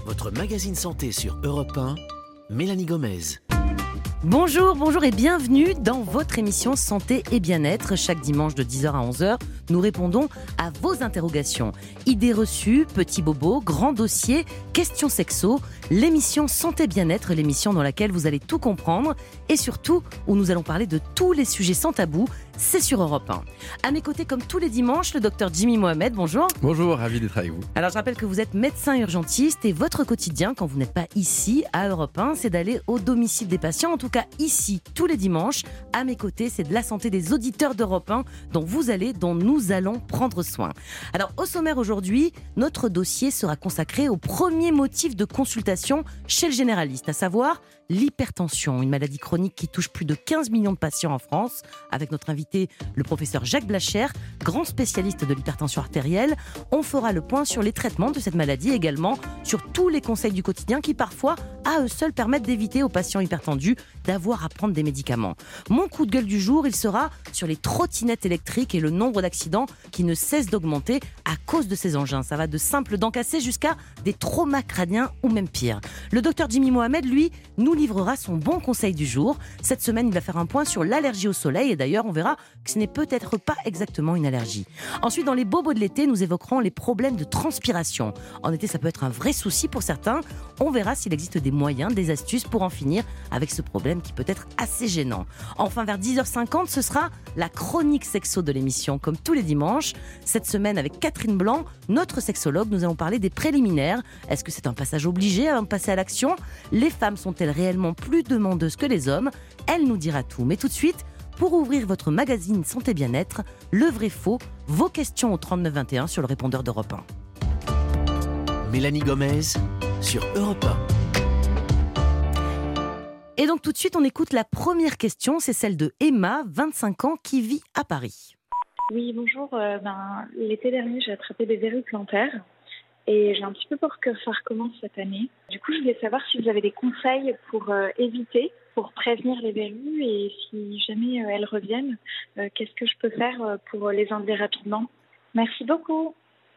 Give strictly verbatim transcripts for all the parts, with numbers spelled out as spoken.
Votre magazine santé sur Europe un, Mélanie Gomez. Bonjour, bonjour et bienvenue dans votre émission Santé et Bien-être. Chaque dimanche de dix heures à onze heures, nous répondons à vos interrogations. Idées reçues, petits bobos, grands dossiers, questions sexo. L'émission Santé Bien-être, l'émission dans laquelle vous allez tout comprendre et surtout où nous allons parler de tous les sujets sans tabou. C'est sur Europe un. À mes côtés, comme tous les dimanches, le docteur Jimmy Mohamed. Bonjour. Bonjour, ravi d'être avec vous. Alors, je rappelle que vous êtes médecin urgentiste et votre quotidien, quand vous n'êtes pas ici, à Europe un, c'est d'aller au domicile des patients. En tout cas, ici, tous les dimanches, à mes côtés, c'est de la santé des auditeurs d'Europe un dont vous allez, dont nous allons prendre soin. Alors, au sommaire aujourd'hui, notre dossier sera consacré au premier motif de consultation chez le généraliste, à savoir l'hypertension, une maladie chronique qui touche plus de quinze millions de patients en France, avec notre invité, le professeur Jacques Blachère, grand spécialiste de l'hypertension artérielle. On fera le point sur les traitements de cette maladie, également sur tous les conseils du quotidien qui parfois, à eux seuls, permettent d'éviter aux patients hypertendus d'avoir à prendre des médicaments. Mon coup de gueule du jour, il sera sur les trottinettes électriques et le nombre d'accidents qui ne cesse d'augmenter à cause de ces engins. Ça va de simples dents cassées jusqu'à des traumas crâniens ou même pire. Le docteur Jimmy Mohamed, lui, nous livrera son bon conseil du jour. Cette semaine, il va faire un point sur l'allergie au soleil et d'ailleurs, on verra que ce n'est peut-être pas exactement une allergie. Ensuite, dans les bobos de l'été, nous évoquerons les problèmes de transpiration. En été, ça peut être un vrai souci pour certains. On verra s'il existe des moyens, des astuces pour en finir avec ce problème qui peut être assez gênant. Enfin, vers dix heures cinquante, ce sera la chronique sexo de l'émission, comme tous les dimanches. Cette semaine, avec Catherine Blanc, notre sexologue, nous allons parler des préliminaires. Est-ce que c'est un passage obligé avant de passer à l'action ? Les femmes sont-elles réellement plus demandeuses que les hommes ? Elle nous dira tout. Mais tout de suite, pour ouvrir votre magazine Santé Bien-être, le vrai faux, vos questions au trente-neuf vingt et un sur le répondeur d'Europe un. Mélanie Gomez sur Europe un. Et donc tout de suite, on écoute la première question, c'est celle de Emma, vingt-cinq ans, qui vit à Paris. Oui, bonjour. Euh, ben, l'été dernier, j'ai attrapé des verrues plantaires et j'ai un petit peu peur que ça recommence cette année. Du coup, je voulais savoir si vous avez des conseils pour euh, éviter, pour prévenir les verrues et si jamais euh, elles reviennent, euh, qu'est-ce que je peux faire euh, pour les enlever rapidement ? Merci beaucoup.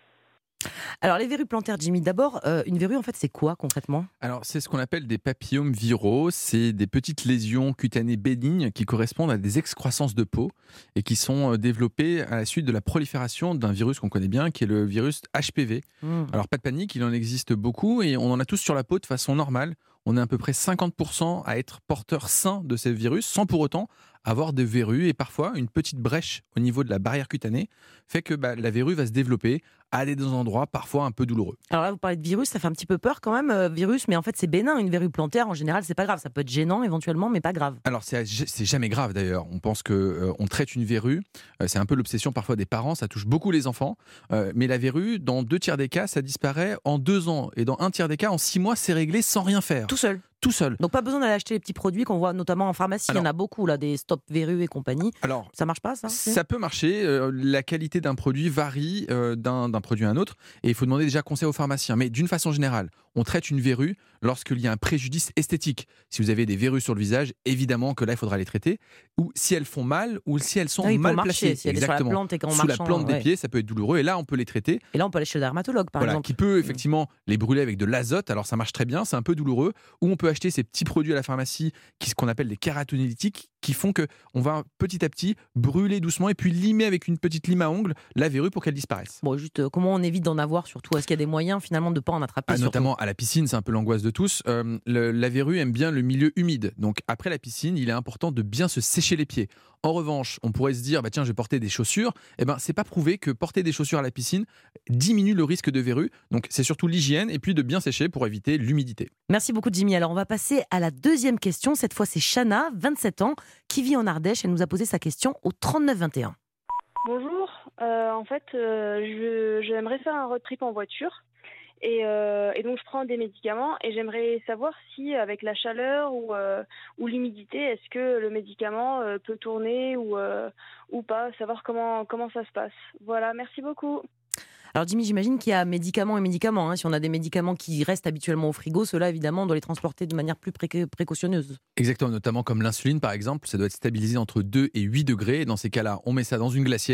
Alors les verrues plantaires, Jimmy, d'abord, euh, une verrue en fait c'est quoi concrètement ? Alors c'est ce qu'on appelle des papillomes viraux, c'est des petites lésions cutanées bénignes qui correspondent à des excroissances de peau et qui sont développées à la suite de la prolifération d'un virus qu'on connaît bien qui est le virus H P V. Mmh. Alors pas de panique, il en existe beaucoup et on en a tous sur la peau de façon normale. On est à peu près cinquante pour cent à être porteur sain de ces virus sans pour autant avoir des verrues et parfois une petite brèche au niveau de la barrière cutanée fait que bah, la verrue va se développer, aller dans des endroits parfois un peu douloureux. Alors là vous parlez de virus, ça fait un petit peu peur quand même, euh, virus, mais en fait c'est bénin, une verrue plantaire en général c'est pas grave, ça peut être gênant éventuellement mais pas grave. Alors c'est, c'est jamais grave d'ailleurs, on pense qu'on euh, traite une verrue, euh, c'est un peu l'obsession parfois des parents, ça touche beaucoup les enfants, euh, mais la verrue dans deux tiers des cas ça disparaît en deux ans et dans un tiers des cas en six mois c'est réglé sans rien faire. Tout seul Tout seul. Donc pas besoin d'aller acheter les petits produits qu'on voit notamment en pharmacie. Alors, il y en a beaucoup là, des stop verrues et compagnie. Alors, ça marche pas ça ? Ça peut marcher. Euh, la qualité d'un produit varie euh, d'un, d'un produit à un autre et il faut demander déjà conseil au pharmacien. Mais d'une façon générale, on traite une verrue lorsqu'il y a un préjudice esthétique. Si vous avez des verrues sur le visage, évidemment que là il faudra les traiter. Ou si elles font mal ou si elles sont oui, mal marcher, placées. Si elles sont sur la plante et qu'en sous marchant, la plante des ouais. pieds, ça peut être douloureux et là on peut les traiter. Et là on peut aller chez le dermatologue par voilà, exemple. Qui peut effectivement les brûler avec de l'azote. Alors ça marche très bien, c'est un peu douloureux. Ou on peut acheter ces petits produits à la pharmacie qui ce qu'on appelle des kératinolytiques qui font que on va petit à petit brûler doucement et puis limer avec une petite lime à ongles la verrue pour qu'elle disparaisse. Bon, juste euh, comment on évite d'en avoir surtout ? Est-ce qu'il y a des moyens finalement de ne pas en attraper ? Ah, notamment à la piscine, c'est un peu l'angoisse de tous. Euh, le, la verrue aime bien le milieu humide. Donc après la piscine, il est important de bien se sécher les pieds. En revanche, on pourrait se dire bah tiens, je vais porter des chaussures. Eh ben, c'est pas prouvé que porter des chaussures à la piscine diminue le risque de verrue. Donc c'est surtout l'hygiène et puis de bien sécher pour éviter l'humidité. Merci beaucoup Jimmy. Alors on va passer à la deuxième question. Cette fois c'est Chana, vingt-sept ans, qui vit en Ardèche. Elle nous a posé sa question au trente-neuf vingt et un. Bonjour. Euh, en fait, euh, je, j'aimerais faire un road trip en voiture. Et, euh, et donc je prends des médicaments et j'aimerais savoir si avec la chaleur ou, euh, ou l'humidité, est-ce que le médicament euh, peut tourner ou, euh, ou pas, savoir comment, comment ça se passe. Voilà, merci beaucoup. Alors Jimmy, j'imagine qu'il y a médicaments et médicaments. Hein. Si on a des médicaments qui restent habituellement au frigo, ceux-là, évidemment, on doit les transporter de manière plus pré- précautionneuse. Exactement, notamment comme l'insuline, par exemple. Ça doit être stabilisé entre deux et huit degrés. Et dans ces cas-là, on met ça dans une glacière,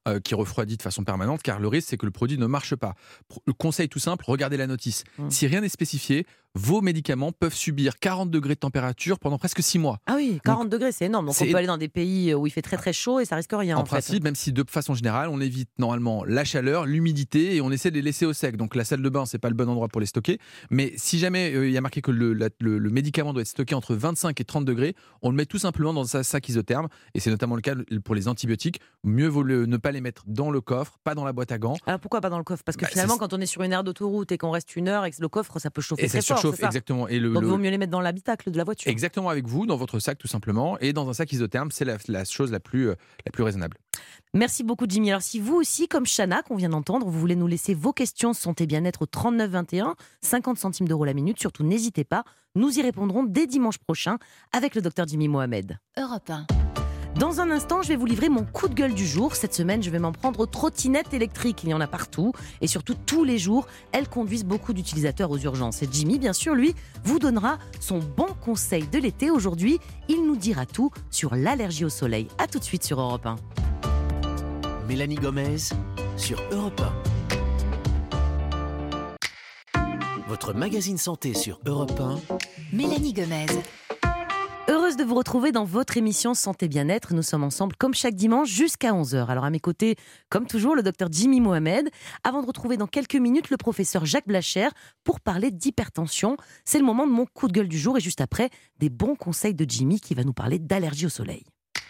euh, qui refroidit de façon permanente, car le risque, c'est que le produit ne marche pas. Le conseil tout simple, regardez la notice. Mmh. Si rien n'est spécifié, vos médicaments peuvent subir quarante degrés de température pendant presque six mois. Ah oui, quarante donc, degrés, c'est énorme. Donc c'est... on peut aller dans des pays où il fait très très chaud et ça risque rien. En, en principe, fait. Même si de façon générale, on évite normalement la chaleur, l'humidité et on essaie de les laisser au sec. Donc la salle de bain, c'est pas le bon endroit pour les stocker. Mais si jamais il euh, y a marqué que le, la, le, le médicament doit être stocké entre vingt-cinq et trente degrés, on le met tout simplement dans un sac isotherme. Et c'est notamment le cas pour les antibiotiques. Mieux vaut le, ne pas les mettre dans le coffre, pas dans la boîte à gants. Alors pourquoi pas dans le coffre ? Parce que bah, finalement, c'est... quand on est sur une aire d'autoroute et qu'on reste une heure et que le coffre, ça peut chauffer et très ça fort. Surchauffe, c'est ça exactement. Et le, Donc il le... vaut mieux les mettre dans l'habitacle de la voiture. Exactement, avec vous, dans votre sac tout simplement, et dans un sac isotherme, c'est la, la chose la plus, euh, la plus raisonnable. Merci beaucoup Jimmy. Alors si vous aussi, comme Chana qu'on vient d'entendre, vous voulez nous laisser vos questions santé bien-être au trente-neuf vingt et un, cinquante centimes d'euros la minute, surtout n'hésitez pas, nous y répondrons dès dimanche prochain avec le docteur Jimmy Mohamed. Europe un. Dans un instant, je vais vous livrer mon coup de gueule du jour. Cette semaine, je vais m'en prendre aux trottinettes électriques. Il y en a partout et surtout tous les jours, elles conduisent beaucoup d'utilisateurs aux urgences. Et Jimmy, bien sûr, lui, vous donnera son bon conseil de l'été. Aujourd'hui, il nous dira tout sur l'allergie au soleil. A tout de suite sur Europe un. Mélanie Gomez sur Europe un. Votre magazine santé sur Europe un. Mélanie Gomez. Heureuse de vous retrouver dans votre émission Santé Bien-être. Nous sommes ensemble comme chaque dimanche jusqu'à onze heures. Alors à mes côtés, comme toujours, le docteur Jimmy Mohamed. Avant de retrouver dans quelques minutes le professeur Jacques Blacher pour parler d'hypertension. C'est le moment de mon coup de gueule du jour et juste après, des bons conseils de Jimmy qui va nous parler d'allergie au soleil.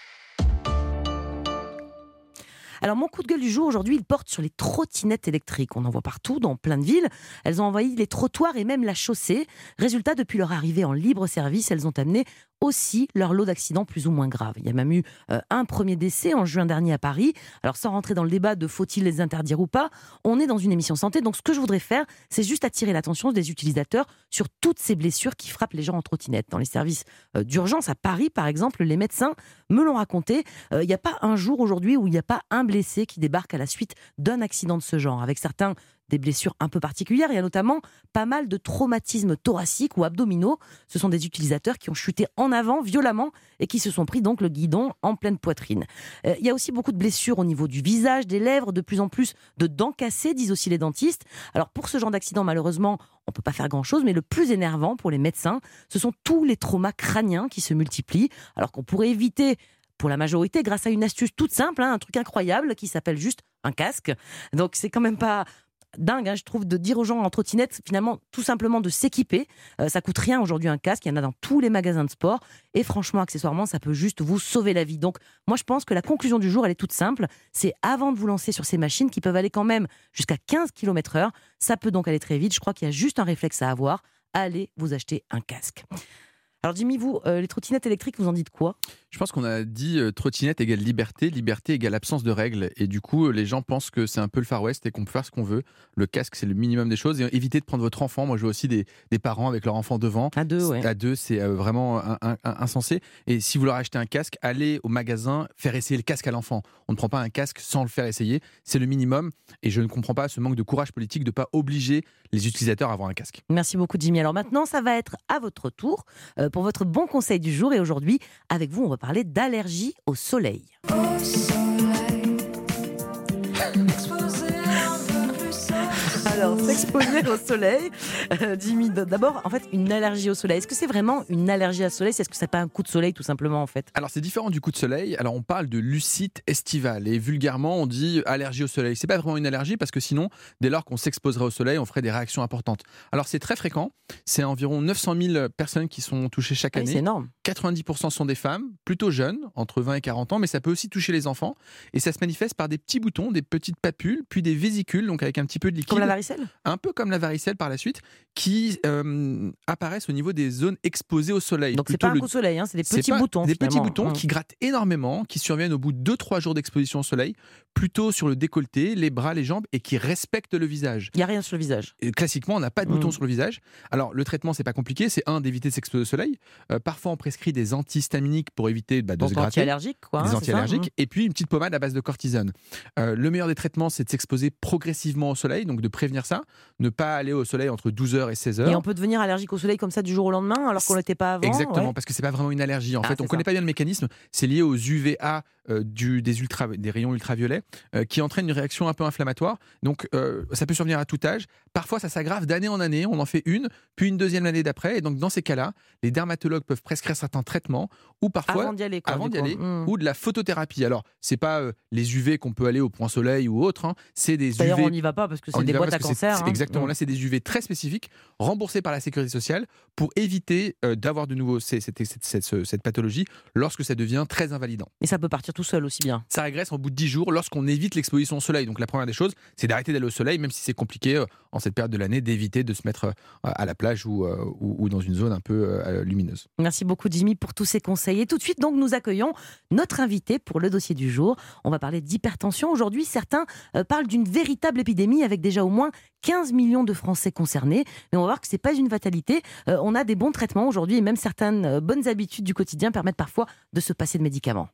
Alors mon coup de gueule du jour aujourd'hui, il porte sur les trottinettes électriques. On en voit partout, dans plein de villes. Elles ont envahi les trottoirs et même la chaussée. Résultat, depuis leur arrivée en libre service, elles ont amené aussi leur lot d'accidents plus ou moins graves. Il y a même eu euh, un premier décès en juin dernier à Paris. Alors sans rentrer dans le débat de faut-il les interdire ou pas, on est dans une émission santé, donc ce que je voudrais faire, c'est juste attirer l'attention des utilisateurs sur toutes ces blessures qui frappent les gens en trottinette. Dans les services euh, d'urgence à Paris, par exemple, les médecins me l'ont raconté, il euh, n'y a pas un jour aujourd'hui où il n'y a pas un blessé qui débarque à la suite d'un accident de ce genre, avec certains des blessures un peu particulières. Il y a notamment pas mal de traumatismes thoraciques ou abdominaux. Ce sont des utilisateurs qui ont chuté en avant violemment et qui se sont pris donc le guidon en pleine poitrine. Euh, il y a aussi beaucoup de blessures au niveau du visage, des lèvres, de plus en plus de dents cassées, disent aussi les dentistes. Alors pour ce genre d'accident, malheureusement, on ne peut pas faire grand-chose, mais le plus énervant pour les médecins, ce sont tous les traumas crâniens qui se multiplient, alors qu'on pourrait éviter pour la majorité grâce à une astuce toute simple, hein, un truc incroyable qui s'appelle juste un casque. Donc c'est quand même pas dingue, hein, je trouve, de dire aux gens en trottinette, finalement, tout simplement de s'équiper. Euh, ça coûte rien aujourd'hui un casque, il y en a dans tous les magasins de sport. Et franchement, accessoirement, ça peut juste vous sauver la vie. Donc, moi, je pense que la conclusion du jour, elle est toute simple. C'est avant de vous lancer sur ces machines qui peuvent aller quand même jusqu'à quinze kilomètres heure. Ça peut donc aller très vite. Je crois qu'il y a juste un réflexe à avoir. Allez vous acheter un casque. Alors Jimmy, vous, euh, les trottinettes électriques, vous en dites quoi ? Je pense qu'on a dit euh, trottinette égale liberté, liberté égale absence de règles. Et du coup, euh, les gens pensent que c'est un peu le Far West et qu'on peut faire ce qu'on veut. Le casque, c'est le minimum des choses. Et évitez de prendre votre enfant. Moi, je vois aussi des, des parents avec leur enfant devant. À deux, ouais. À deux, c'est euh, vraiment un, un, un, insensé. Et si vous leur achetez un casque, allez au magasin faire essayer le casque à l'enfant. On ne prend pas un casque sans le faire essayer. C'est le minimum. Et je ne comprends pas ce manque de courage politique de ne pas obliger les utilisateurs à avoir un casque. Merci beaucoup Jimmy. Alors maintenant, ça va être à votre tour euh, pour votre bon conseil du jour. Et aujourd'hui, avec vous, on va parler d'allergie au soleil. Au soleil. Alors, s'exposer au soleil. Euh, Jimmy, d'abord, en fait, une allergie au soleil. Est-ce que c'est vraiment une allergie au soleil ? Est-ce que c'est pas un coup de soleil, tout simplement, en fait ? Alors, c'est différent du coup de soleil. Alors, on parle de lucite estivale. Et vulgairement, on dit allergie au soleil. C'est pas vraiment une allergie parce que sinon, dès lors qu'on s'exposerait au soleil, on ferait des réactions importantes. Alors, c'est très fréquent. C'est environ neuf cent mille personnes qui sont touchées chaque année. Oui, c'est énorme. quatre-vingt-dix pour cent sont des femmes, plutôt jeunes, entre vingt et quarante ans, mais ça peut aussi toucher les enfants. Et ça se manifeste par des petits boutons, des petites papules, puis des vésicules, donc avec un petit peu de liquide. Comme la varicelle ? Un peu comme la varicelle par la suite, qui euh, apparaissent au niveau des zones exposées au soleil. Donc c'est pas un coup de soleil, hein, c'est des petits boutons. Des petits boutons mmh. qui grattent énormément, qui surviennent au bout de deux trois jours d'exposition au soleil, plutôt sur le décolleté, les bras, les jambes, et qui respectent le visage. Il n'y a rien sur le visage. Et classiquement, on n'a pas de boutons mmh. sur le visage. Alors le traitement, c'est pas compliqué, c'est un, d'éviter de s'exposer au soleil. Euh, parfois, on prescrit des antihistaminiques pour éviter bah, de Donc, se gratter. anti-allergiques, quoi. Des hein, anti-allergiques, ça, mmh. et puis une petite pommade à base de cortisone. Euh, le meilleur des traitements, c'est de s'exposer progressivement au soleil, donc de prévenir prévenir ça, ne pas aller au soleil entre douze heures et seize heures. Et on peut devenir allergique au soleil comme ça du jour au lendemain alors qu'on l'était pas avant. Exactement, ouais. parce que c'est pas vraiment une allergie. En Ah, fait, on c'est connaît ça. pas bien le mécanisme. C'est lié aux U V A euh, du, des, ultra, des rayons ultraviolets euh, qui entraînent une réaction un peu inflammatoire. Donc, euh, ça peut survenir à tout âge. Parfois, ça s'aggrave d'année en année. On en fait une, puis une deuxième année d'après. Et donc, dans ces cas-là, les dermatologues peuvent prescrire certains traitements ou parfois Avant d'y aller. Quoi, avant du d'y coup. aller, Mmh. ou de la photothérapie. Alors, c'est pas euh, les U V qu'on peut aller au point soleil ou autre. Hein. C'est des D'ailleurs, U V. on n'y va pas parce que On c'est y des va boîtes à parce que c'est- cancer. c'est- hein. Exactement. Mmh. Là, c'est des U V très spécifiques, remboursés par la sécurité sociale, pour éviter euh, d'avoir de nouveau ces- cette, cette- cette- cette- cette pathologie lorsque ça devient très invalidant. Et ça peut partir tout seul aussi bien. Ça régresse au bout de dix jours lorsqu'on évite l'exposition au soleil. Donc la première des choses, c'est d'arrêter d'aller au soleil, même si c'est compliqué euh, en cette période de l'année, d'éviter de se mettre euh, à la plage ou, euh, ou, ou dans une zone un peu euh, lumineuse. Merci beaucoup Jimmy pour tous ces conseils. Et tout de suite, donc, nous accueillons notre invité pour le dossier du jour. On va parler d'hypertension. Aujourd'hui, certains euh, parlent d'une véritable épidémie avec déjà au moins quinze millions de Français concernés. Mais on va voir que ce n'est pas une fatalité. Euh, on a des bons traitements aujourd'hui et même certaines euh, bonnes habitudes du quotidien permettent parfois de se passer de médicaments.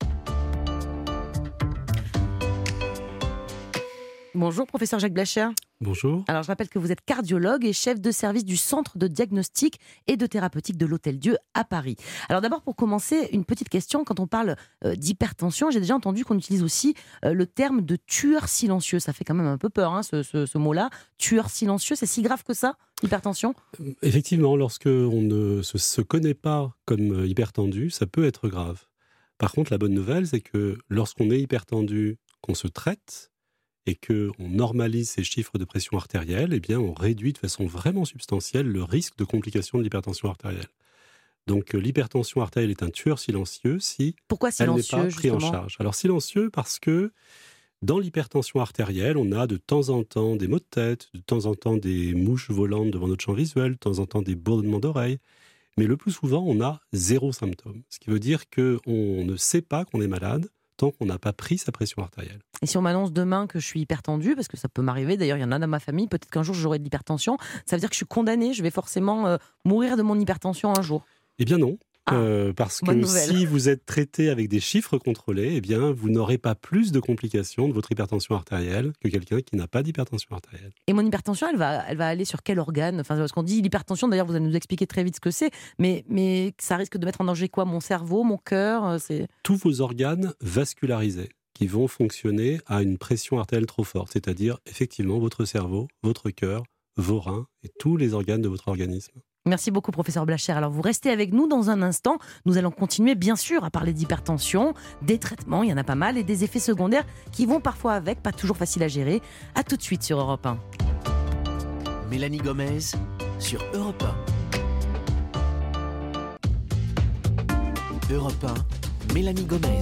Bonjour, professeur Jacques Blacher. Bonjour. Alors, je rappelle que vous êtes cardiologue et chef de service du centre de diagnostic et de thérapeutique de l'Hôtel-Dieu à Paris. Alors d'abord, pour commencer, une petite question. Quand on parle euh, d'hypertension, j'ai déjà entendu qu'on utilise aussi euh, le terme de tueur silencieux. Ça fait quand même un peu peur, hein, ce, ce, ce mot-là. Tueur silencieux, c'est si grave que ça, l'hypertension ? Effectivement, lorsque on ne se, se connaît pas comme hypertendu, ça peut être grave. Par contre, la bonne nouvelle, c'est que lorsqu'on est hypertendu, qu'on se traite, et qu'on normalise ces chiffres de pression artérielle, eh bien, on réduit de façon vraiment substantielle le risque de complications de l'hypertension artérielle. Donc, l'hypertension artérielle est un tueur silencieux si Pourquoi elle n'est silencieux, pas prise en justement ? charge. Alors, silencieux parce que dans l'hypertension artérielle, on a de temps en temps des maux de tête, de temps en temps des mouches volantes devant notre champ visuel, de temps en temps des bourdonnements d'oreilles, mais le plus souvent, on a zéro symptôme. Ce qui veut dire qu'on ne sait pas qu'on est malade tant qu'on n'a pas pris sa pression artérielle. Et si on m'annonce demain que je suis hypertendue, parce que ça peut m'arriver, d'ailleurs il y en a dans ma famille, peut-être qu'un jour j'aurai de l'hypertension, ça veut dire que je suis condamnée, je vais forcément euh, mourir de mon hypertension un jour. Eh bien non, Ah, euh, parce bonne que nouvelle. si vous êtes traité avec des chiffres contrôlés, eh bien vous n'aurez pas plus de complications de votre hypertension artérielle que quelqu'un qui n'a pas d'hypertension artérielle. Et mon hypertension, elle va, elle va aller sur quel organe ? Enfin, parce qu'on dit l'hypertension, d'ailleurs vous allez nous expliquer très vite ce que c'est, mais, mais ça risque de mettre en danger quoi ? Mon cerveau, mon cœur euh, c'est... Tous vos organes vascularisés qui vont fonctionner à une pression artérielle trop forte, c'est-à-dire effectivement votre cerveau, votre cœur, vos reins et tous les organes de votre organisme. Merci beaucoup, professeur Blacher. Alors, vous restez avec nous dans un instant. Nous allons continuer, bien sûr, à parler d'hypertension, des traitements, il y en a pas mal, et des effets secondaires qui vont parfois avec, pas toujours facile à gérer. À tout de suite sur Europe un. Mélanie Gomez sur Europe un. Europe un, Mélanie Gomez.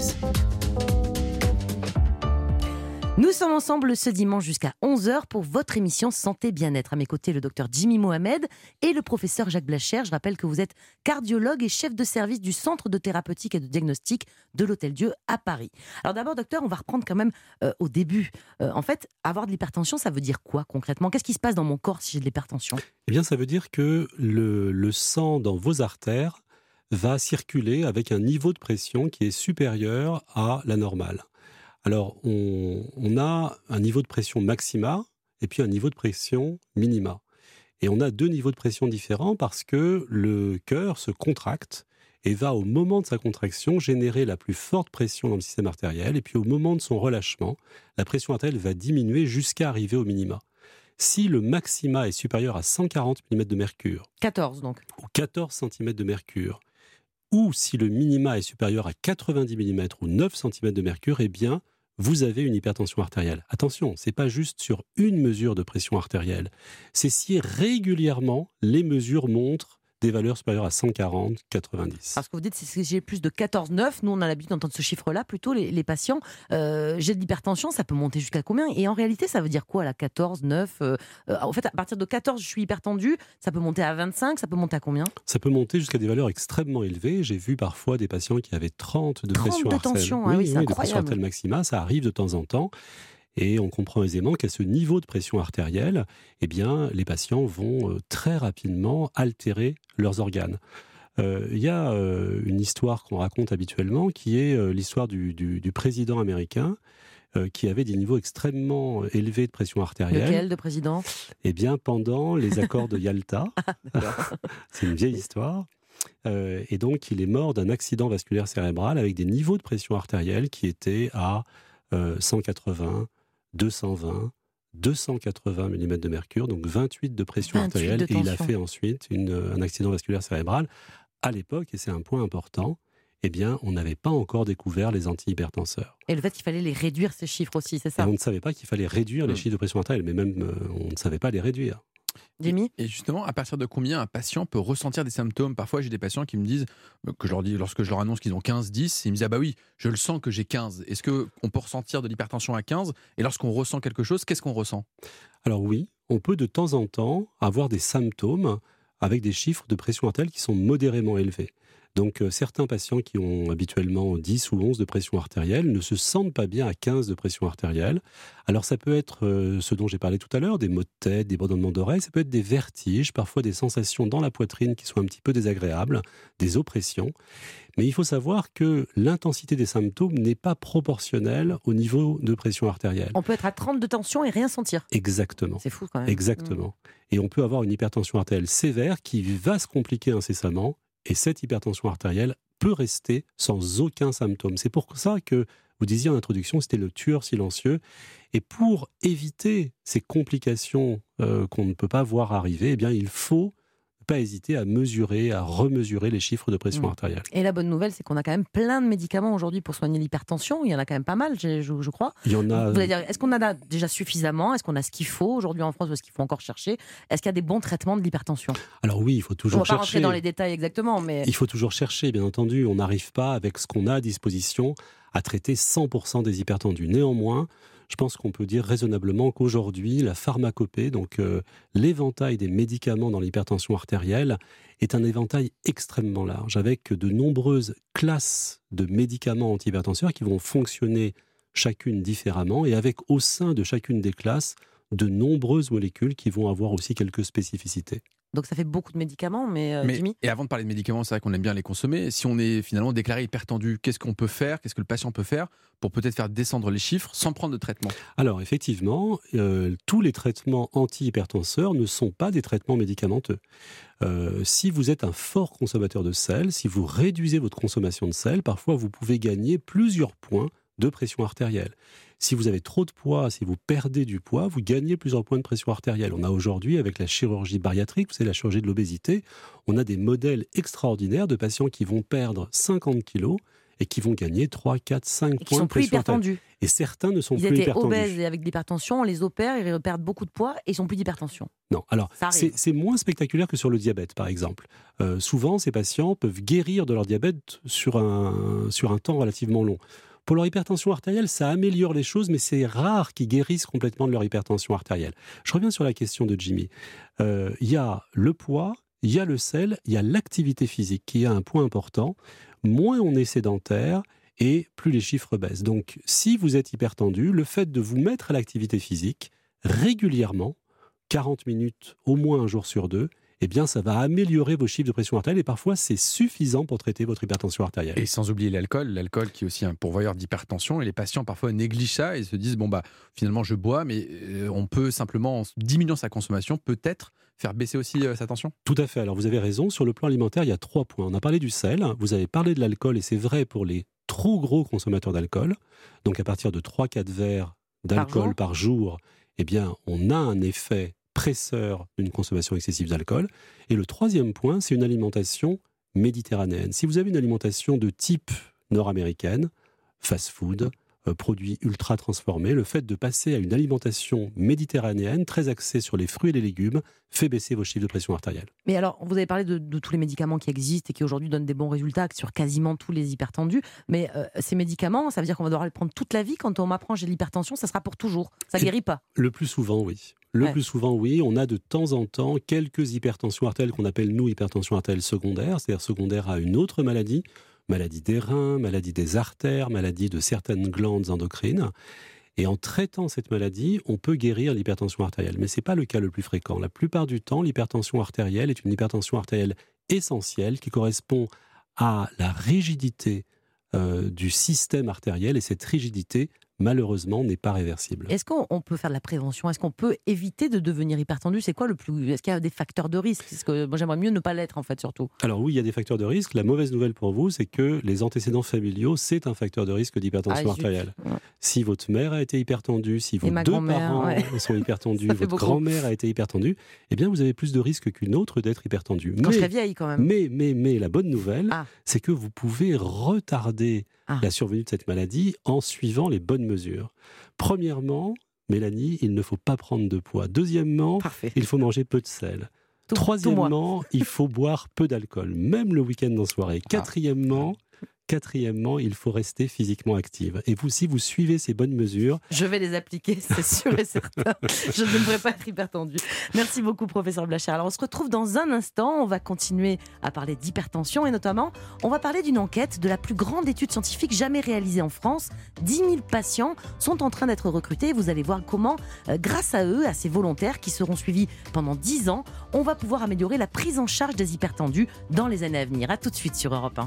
Nous sommes ensemble ce dimanche jusqu'à onze heures pour votre émission Santé Bien-être. À mes côtés, le docteur Jimmy Mohamed et le professeur Jacques Blacher. Je rappelle que vous êtes cardiologue et chef de service du centre de thérapeutique et de diagnostic de l'Hôtel-Dieu à Paris. Alors d'abord, docteur, on va reprendre quand même euh, au début. Euh, en fait, avoir de l'hypertension, ça veut dire quoi concrètement ? Qu'est-ce qui se passe dans mon corps si j'ai de l'hypertension ? Eh bien, ça veut dire que le, le sang dans vos artères va circuler avec un niveau de pression qui est supérieur à la normale. Alors, on, on a un niveau de pression maxima et puis un niveau de pression minima. Et on a deux niveaux de pression différents parce que le cœur se contracte et va, au moment de sa contraction, générer la plus forte pression dans le système artériel. Et puis, au moment de son relâchement, la pression artérielle va diminuer jusqu'à arriver au minima. Si le maxima est supérieur à cent quarante millimètres de mercure, quatorze donc. ou quatorze centimètres de mercure, ou si le minima est supérieur à quatre-vingt-dix millimètres ou neuf centimètres de mercure, eh bien, vous avez une hypertension artérielle. Attention, ce n'est pas juste sur une mesure de pression artérielle. C'est si régulièrement les mesures montrent des valeurs supérieures à cent quarante, quatre-vingt-dix. Alors ce que vous dites, c'est que j'ai plus de quatorze neuf. Nous, on a l'habitude d'entendre ce chiffre-là, plutôt les, les patients. Euh, j'ai de l'hypertension, ça peut monter jusqu'à combien ? Et en réalité, ça veut dire quoi, la quatorze neuf euh, euh, En fait, à partir de quatorze, je suis hypertendu. Ça peut monter à vingt-cinq, ça peut monter à combien ? Ça peut monter jusqu'à des valeurs extrêmement élevées. J'ai vu parfois des patients qui avaient trente de trente pression de artérielle. tension, ah oui, c'est de incroyable. pression artérielle maxima, ça arrive de temps en temps. Et on comprend aisément qu'à ce niveau de pression artérielle, eh bien, les patients vont euh, très rapidement altérer leurs organes. Il euh, y a euh, une histoire qu'on raconte habituellement qui est euh, l'histoire du, du, du président américain euh, qui avait des niveaux extrêmement élevés de pression artérielle. Lequel de président ? Eh bien, pendant les accords de Yalta. C'est une vieille histoire. Euh, et donc, il est mort d'un accident vasculaire cérébral avec des niveaux de pression artérielle qui étaient à euh, cent quatre-vingts, deux cent vingt, deux cent quatre-vingts millimètres de mercure, donc vingt-huit de pression artérielle. De et il a fait ensuite une, un accident vasculaire cérébral. À l'époque, et c'est un point important, eh bien, on n'avait pas encore découvert les antihypertenseurs. Et le fait qu'il fallait les réduire, ces chiffres aussi, c'est ça ? Et on ne savait pas qu'il fallait réduire les mmh. chiffres de pression artérielle, mais même euh, on ne savait pas les réduire. Jimmy ? Et justement, à partir de combien un patient peut ressentir des symptômes ? Parfois, j'ai des patients qui me disent, que je leur dis, lorsque je leur annonce qu'ils ont quinze dix, ils me disent « Ah bah oui, je le sens que j'ai quinze ». Est-ce qu'on peut ressentir de l'hypertension à quinze ? Et lorsqu'on ressent quelque chose, qu'est-ce qu'on ressent ? Alors oui, on peut de temps en temps avoir des symptômes avec des chiffres de pression artérielle qui sont modérément élevés. Donc euh, certains patients qui ont habituellement dix ou onze de pression artérielle ne se sentent pas bien à quinze de pression artérielle. Alors ça peut être euh, ce dont j'ai parlé tout à l'heure, des maux de tête, des bourdonnements d'oreilles, ça peut être des vertiges, parfois des sensations dans la poitrine qui sont un petit peu désagréables, des oppressions. Mais il faut savoir que l'intensité des symptômes n'est pas proportionnelle au niveau de pression artérielle. On peut être à trente de tension et rien sentir. Exactement. C'est fou quand même. Exactement. Mmh. Et on peut avoir une hypertension artérielle sévère qui va se compliquer incessamment. Et cette hypertension artérielle peut rester sans aucun symptôme. C'est pour ça que vous disiez en introduction, c'était le tueur silencieux. Et pour éviter ces complications euh, qu'on ne peut pas voir arriver, eh bien, il faut pas hésiter à mesurer, à remesurer les chiffres de pression mmh. artérielle. Et la bonne nouvelle, c'est qu'on a quand même plein de médicaments aujourd'hui pour soigner l'hypertension. Il y en a quand même pas mal, je, je, je crois. Il y en a. Vous allez dire, est-ce qu'on en a déjà suffisamment ? Est-ce qu'on a ce qu'il faut aujourd'hui en France ou est-ce qu'il faut encore chercher ? Est-ce qu'il y a des bons traitements de l'hypertension ? Alors oui, il faut toujours chercher. On va chercher. pas rentrer dans les détails exactement, mais... Il faut toujours chercher, bien entendu. On n'arrive pas, avec ce qu'on a à disposition, à traiter cent pour cent des hypertendus. Néanmoins, je pense qu'on peut dire raisonnablement qu'aujourd'hui, la pharmacopée, donc euh, l'éventail des médicaments dans l'hypertension artérielle, est un éventail extrêmement large, avec de nombreuses classes de médicaments antihypertenseurs qui vont fonctionner chacune différemment, et avec au sein de chacune des classes, de nombreuses molécules qui vont avoir aussi quelques spécificités. Donc ça fait beaucoup de médicaments, mais, euh, mais Jimmy ? Et avant de parler de médicaments, c'est vrai qu'on aime bien les consommer. Si on est finalement déclaré hypertendu, qu'est-ce qu'on peut faire ? Qu'est-ce que le patient peut faire pour peut-être faire descendre les chiffres sans prendre de traitement ? Alors effectivement, euh, tous les traitements antihypertenseurs ne sont pas des traitements médicamenteux. Euh, si vous êtes un fort consommateur de sel, si vous réduisez votre consommation de sel, parfois vous pouvez gagner plusieurs points de pression artérielle. Si vous avez trop de poids, si vous perdez du poids, vous gagnez plusieurs points de pression artérielle. On a aujourd'hui, avec la chirurgie bariatrique, vous savez, la chirurgie de l'obésité, on a des modèles extraordinaires de patients qui vont perdre cinquante kilos et qui vont gagner trois, quatre, cinq et points sont de pression plus artérielle. Et certains ne sont ils plus étaient hypertendus. obèses et avec de l'hypertension, on les opère, ils perdent beaucoup de poids et ils sont plus d'hypertension. Non, alors c'est, c'est moins spectaculaire que sur le diabète, par exemple. Euh, souvent, ces patients peuvent guérir de leur diabète sur un, sur un temps relativement long. Pour leur hypertension artérielle, ça améliore les choses, mais c'est rare qu'ils guérissent complètement de leur hypertension artérielle. Je reviens sur la question de Jimmy. Il euh, y a le poids, il y a le sel, il y a l'activité physique qui est un point important. Moins on est sédentaire et plus les chiffres baissent. Donc, si vous êtes hypertendu, le fait de vous mettre à l'activité physique régulièrement, quarante minutes au moins un jour sur deux, eh bien, ça va améliorer vos chiffres de pression artérielle et parfois, c'est suffisant pour traiter votre hypertension artérielle. Et sans oublier l'alcool, l'alcool qui est aussi un pourvoyeur d'hypertension, et les patients parfois négligent ça et se disent, bon bah, finalement je bois, mais on peut simplement, en diminuant sa consommation, peut-être faire baisser aussi sa tension ? Tout à fait, alors vous avez raison, sur le plan alimentaire, il y a trois points. On a parlé du sel, vous avez parlé de l'alcool, et c'est vrai pour les trop gros consommateurs d'alcool, donc à partir de trois à quatre verres d'alcool par jour, par jour eh bien, on a un effet presseur d'une consommation excessive d'alcool. Et le troisième point, c'est une alimentation méditerranéenne. Si vous avez une alimentation de type nord-américaine, fast-food, euh, produits ultra transformés, le fait de passer à une alimentation méditerranéenne très axée sur les fruits et les légumes fait baisser vos chiffres de pression artérielle. Mais alors, vous avez parlé de, de tous les médicaments qui existent et qui aujourd'hui donnent des bons résultats sur quasiment tous les hypertendus. Mais euh, ces médicaments, ça veut dire qu'on va devoir les prendre toute la vie. Quand on m'apprend j'ai l'hypertension, ça sera pour toujours. Ça ne guérit pas. Le plus souvent, oui. Le ouais. plus souvent, oui. On a de temps en temps quelques hypertensions artérielles qu'on appelle, nous, hypertension artérielle secondaire, c'est-à-dire secondaire à une autre maladie, maladie des reins, maladie des artères, maladie de certaines glandes endocrines. Et en traitant cette maladie, on peut guérir l'hypertension artérielle. Mais ce n'est pas le cas le plus fréquent. La plupart du temps, l'hypertension artérielle est une hypertension artérielle essentielle qui correspond à la rigidité euh, du système artériel. Et cette rigidité malheureusement, n'est pas réversible. Est-ce qu'on on peut faire de la prévention ? Est-ce qu'on peut éviter de devenir hypertendu ? C'est quoi le plus... Est-ce qu'il y a des facteurs de risque ? Parce que moi, j'aimerais mieux ne pas l'être, en fait, surtout. Alors oui, il y a des facteurs de risque. La mauvaise nouvelle pour vous, c'est que les antécédents familiaux, c'est un facteur de risque d'hypertension Ah, artérielle. Ouais. Si votre mère a été hypertendue, si vos ma deux grand-mère, parents ouais. sont hypertendus, Ça fait votre beaucoup. grand-mère a été hypertendue, eh bien vous avez plus de risques qu'une autre d'être hypertendue. Quand mais, je serai vieille, quand même. mais, mais, mais, la bonne nouvelle, Ah. c'est que vous pouvez retarder Ah. la survenue de cette maladie en suivant les bonnes mesures. Premièrement, Mélanie, il ne faut pas prendre de poids. Deuxièmement, Parfait. il faut manger peu de sel. Tout- Troisièmement, il faut boire peu d'alcool, même le week-end en soirée. Quatrièmement, quatrièmement, il faut rester physiquement active. Et vous, si vous suivez ces bonnes mesures... Je vais les appliquer, c'est sûr et certain. Je ne devrais pas être hypertendue. Merci beaucoup, professeur Blachère. Alors, on se retrouve dans un instant. On va continuer à parler d'hypertension et notamment, on va parler d'une enquête de la plus grande étude scientifique jamais réalisée en France. dix mille patients sont en train d'être recrutés. Vous allez voir comment, euh, grâce à eux, à ces volontaires qui seront suivis pendant dix ans, on va pouvoir améliorer la prise en charge des hypertendus dans les années à venir. À tout de suite sur Europe un.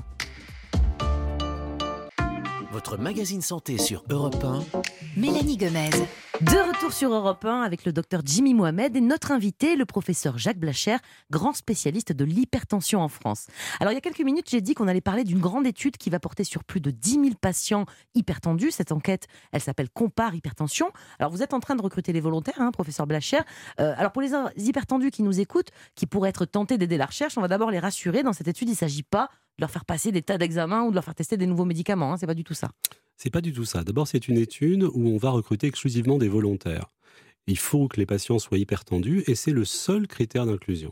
Votre magazine santé sur Europe un. Mélanie Gomez. De retour sur Europe un avec le docteur Jimmy Mohamed et notre invité, le professeur Jacques Blachère, grand spécialiste de l'hypertension en France. Alors il y a quelques minutes, j'ai dit qu'on allait parler d'une grande étude qui va porter sur plus de dix mille patients hypertendus. Cette enquête, elle s'appelle Compare Hypertension. Alors vous êtes en train de recruter les volontaires, hein, professeur Blachère. Euh, alors pour les hypertendus qui nous écoutent, qui pourraient être tentés d'aider la recherche, on va d'abord les rassurer. Dans cette étude, il ne s'agit pas de leur faire passer des tas d'examens ou de leur faire tester des nouveaux médicaments. Hein, c'est pas du tout ça. C'est pas du tout ça. D'abord, c'est une étude où on va recruter exclusivement des volontaires. Il faut que les patients soient hypertendus et c'est le seul critère d'inclusion.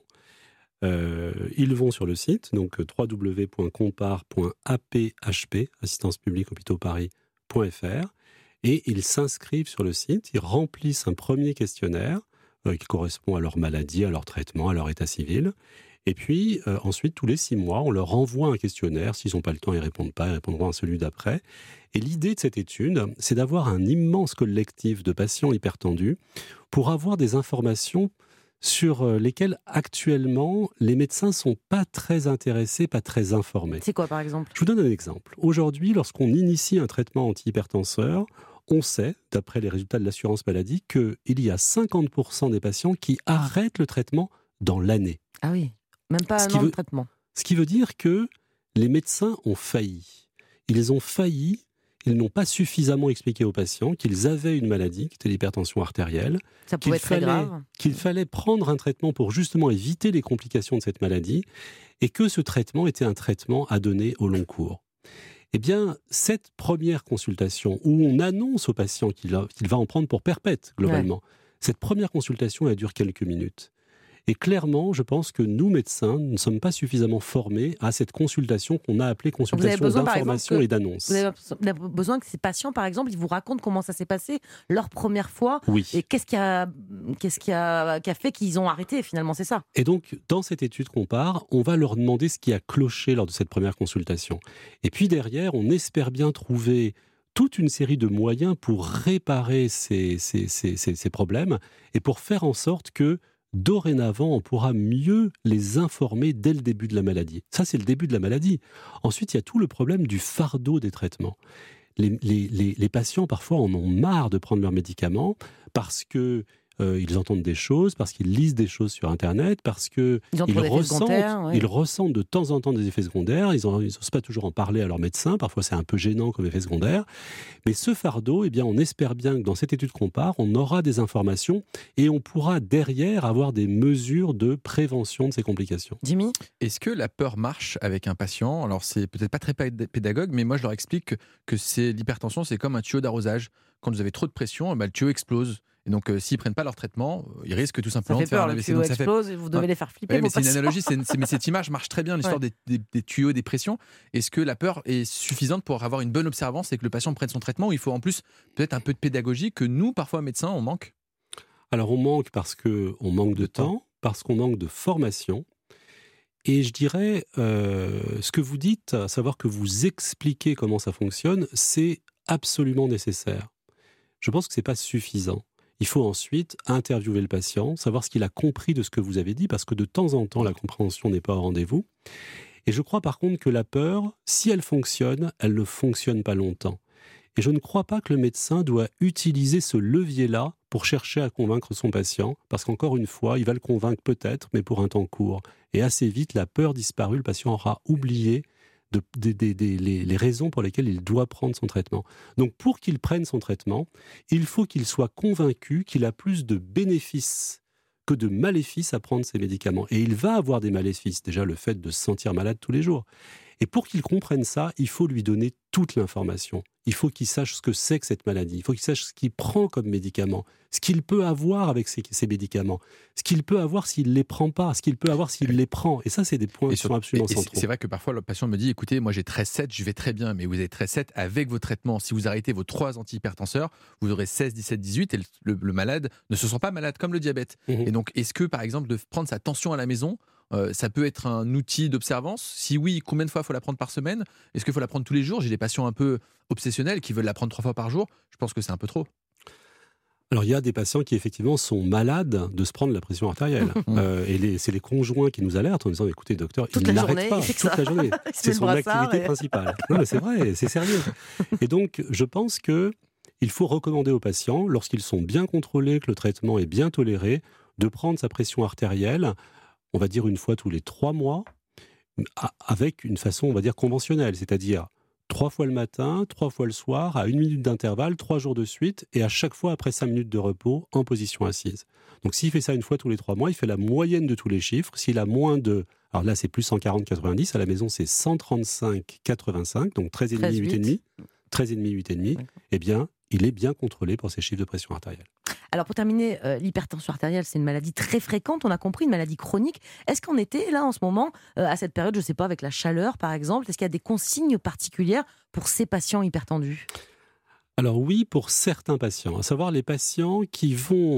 Euh, ils vont sur le site, donc w w w point compare point a p h p, assistance publique hôpitaux paris point f r, et ils s'inscrivent sur le site, ils remplissent un premier questionnaire euh, qui correspond à leur maladie, à leur traitement, à leur état civil. Et puis, euh, ensuite, tous les six mois, on leur envoie un questionnaire. S'ils n'ont pas le temps, ils ne répondent pas, ils répondront à celui d'après. Et l'idée de cette étude, c'est d'avoir un immense collectif de patients hypertendus pour avoir des informations sur lesquelles, actuellement, les médecins ne sont pas très intéressés, pas très informés. C'est quoi, par exemple ? Je vous donne un exemple. Aujourd'hui, lorsqu'on initie un traitement antihypertenseur, on sait, d'après les résultats de l'assurance maladie, qu'il y a cinquante pour cent des patients qui arrêtent le traitement dans l'année. Ah oui. Même pas Ce un qui an de veut- traitement. Ce qui veut dire que les médecins ont failli. Ils ont failli, ils n'ont pas suffisamment expliqué aux patients qu'ils avaient une maladie, qui était l'hypertension artérielle, Ça qu'il pouvait être très fallait, grave. qu'il fallait prendre un traitement pour justement éviter les complications de cette maladie, et que ce traitement était un traitement à donner au long cours. Eh bien, cette première consultation, où on annonce au patient qu'il, a- qu'il va en prendre pour perpète, globalement, cette première consultation, elle dure quelques minutes. Et clairement, je pense que nous, médecins, ne sommes pas suffisamment formés à cette consultation qu'on a appelée consultation besoin, par exemple, d'information que- et d'annonce. Vous avez besoin que ces patients, par exemple, ils vous racontent comment ça s'est passé leur première fois Oui. et qu'est-ce qui a, qu'est-ce qui a, qui a fait qu'ils ont arrêté, finalement, c'est ça. Et donc, dans cette étude Compare, on va leur demander ce qui a cloché lors de cette première consultation. Et puis derrière, on espère bien trouver toute une série de moyens pour réparer ces, ces, ces, ces, ces problèmes et pour faire en sorte que dorénavant, on pourra mieux les informer dès le début de la maladie. Ça, c'est le début de la maladie. Ensuite, il y a tout le problème du fardeau des traitements. Les, les, les, les patients, parfois, en ont marre de prendre leurs médicaments parce que euh, ils entendent des choses, parce qu'ils lisent des choses sur Internet, parce qu'ils Ils ont trop d'effets ressentent, secondaires, ouais. ils ressentent de temps en temps des effets secondaires. Ils n'osent pas toujours en parler à leur médecin. Parfois, c'est un peu gênant comme effet secondaire. Mais ce fardeau, eh bien, on espère bien que dans cette étude Compare, on aura des informations et on pourra derrière avoir des mesures de prévention de ces complications. Jimmy ? Est-ce que la peur marche avec un patient ? Alors, c'est peut-être pas très péd- pédagogue, mais moi, je leur explique que, que c'est, l'hypertension, c'est comme un tuyau d'arrosage. Quand vous avez trop de pression, bah, le tuyau explose. Et donc, euh, s'ils ne prennent pas leur traitement, euh, ils risquent tout Ça simplement fait de faire peur, un le A V C. tuyau Donc, ça fait... explose et vous devez Ouais. les faire flipper. Ouais, mais vos c'est une patients. analogie, c'est une- c'est- mais cette image marche très bien, l'histoire Ouais. des, des- des tuyaux, des pressions. Est-ce que la peur est suffisante pour avoir une bonne observance et que le patient prenne son traitement, ou il faut en plus peut-être un peu de pédagogie que nous, parfois médecins, on manque ? Alors, on manque parce qu'on manque de temps, parce qu'on manque de formation. Et je dirais, euh, ce que vous dites, à savoir que vous expliquez comment ça fonctionne, c'est absolument nécessaire. Je pense que ce n'est pas suffisant. Il faut ensuite interviewer le patient, savoir ce qu'il a compris de ce que vous avez dit, parce que de temps en temps, la compréhension n'est pas au rendez-vous. Et je crois par contre que la peur, si elle fonctionne, elle ne fonctionne pas longtemps. Et je ne crois pas que le médecin doit utiliser ce levier-là pour chercher à convaincre son patient, parce qu'encore une fois, il va le convaincre peut-être, mais pour un temps court. Et assez vite, la peur disparue, le patient aura oublié de, de, de, de, les, les raisons pour lesquelles il doit prendre son traitement. Donc pour qu'il prenne son traitement, il faut qu'il soit convaincu qu'il a plus de bénéfices que de maléfices à prendre ces médicaments. Et il va avoir des maléfices, déjà le fait de se sentir malade tous les jours. Et pour qu'il comprenne ça, il faut lui donner toute l'information. Il faut qu'il sache ce que c'est que cette maladie. Il faut qu'il sache ce qu'il prend comme médicament, ce qu'il peut avoir avec ces, ces médicaments, ce qu'il peut avoir s'il ne les prend pas, ce qu'il peut avoir s'il les prend. Et ça, c'est des points et qui sur, sont absolument et, et centraux. C'est vrai que parfois, le patient me dit, écoutez, moi j'ai treize sept, je vais très bien, mais vous avez treize sept avec vos traitements. Si vous arrêtez vos trois antihypertenseurs, vous aurez seize, dix-sept, dix-huit, et le, le, le malade ne se sent pas malade, comme le diabète. Mmh. Et donc, est-ce que, par exemple, de prendre sa tension à la maison, Euh, ça peut être un outil d'observance? Si oui, combien de fois il faut la prendre par semaine? Est-ce qu'il faut la prendre tous les jours? J'ai des patients un peu obsessionnels qui veulent la prendre trois fois par jour. Je pense que c'est un peu trop. Alors, il y a des patients qui, effectivement, sont malades de se prendre la pression artérielle. euh, et les, c'est les conjoints qui nous alertent en disant, écoutez, docteur, toute il la n'arrête journée, pas il toute la journée. C'est son activité et... principale. Non, mais c'est vrai, c'est sérieux. Et donc, je pense qu'il faut recommander aux patients, lorsqu'ils sont bien contrôlés, que le traitement est bien toléré, de prendre sa pression artérielle, on va dire une fois tous les trois mois, avec une façon, on va dire, conventionnelle, c'est-à-dire trois fois le matin, trois fois le soir, à une minute d'intervalle, trois jours de suite, et à chaque fois après cinq minutes de repos, en position assise. Donc s'il fait ça une fois tous les trois mois, il fait la moyenne de tous les chiffres. S'il a moins de... Alors là, c'est plus cent quarante quatre-vingt-dix, à la maison, c'est cent trente-cinq quatre-vingt-cinq, donc treize virgule cinq, huit virgule cinq, treize virgule cinq, huit virgule cinq, eh bien, il est bien contrôlé pour ses chiffres de pression artérielle. Alors pour terminer, euh, l'hypertension artérielle, c'est une maladie très fréquente, on a compris, une maladie chronique. Est-ce qu'en été, là, en ce moment, euh, à cette période, je ne sais pas, avec la chaleur, par exemple, est-ce qu'il y a des consignes particulières pour ces patients hypertendus? Alors oui, pour certains patients, à savoir les patients qui vont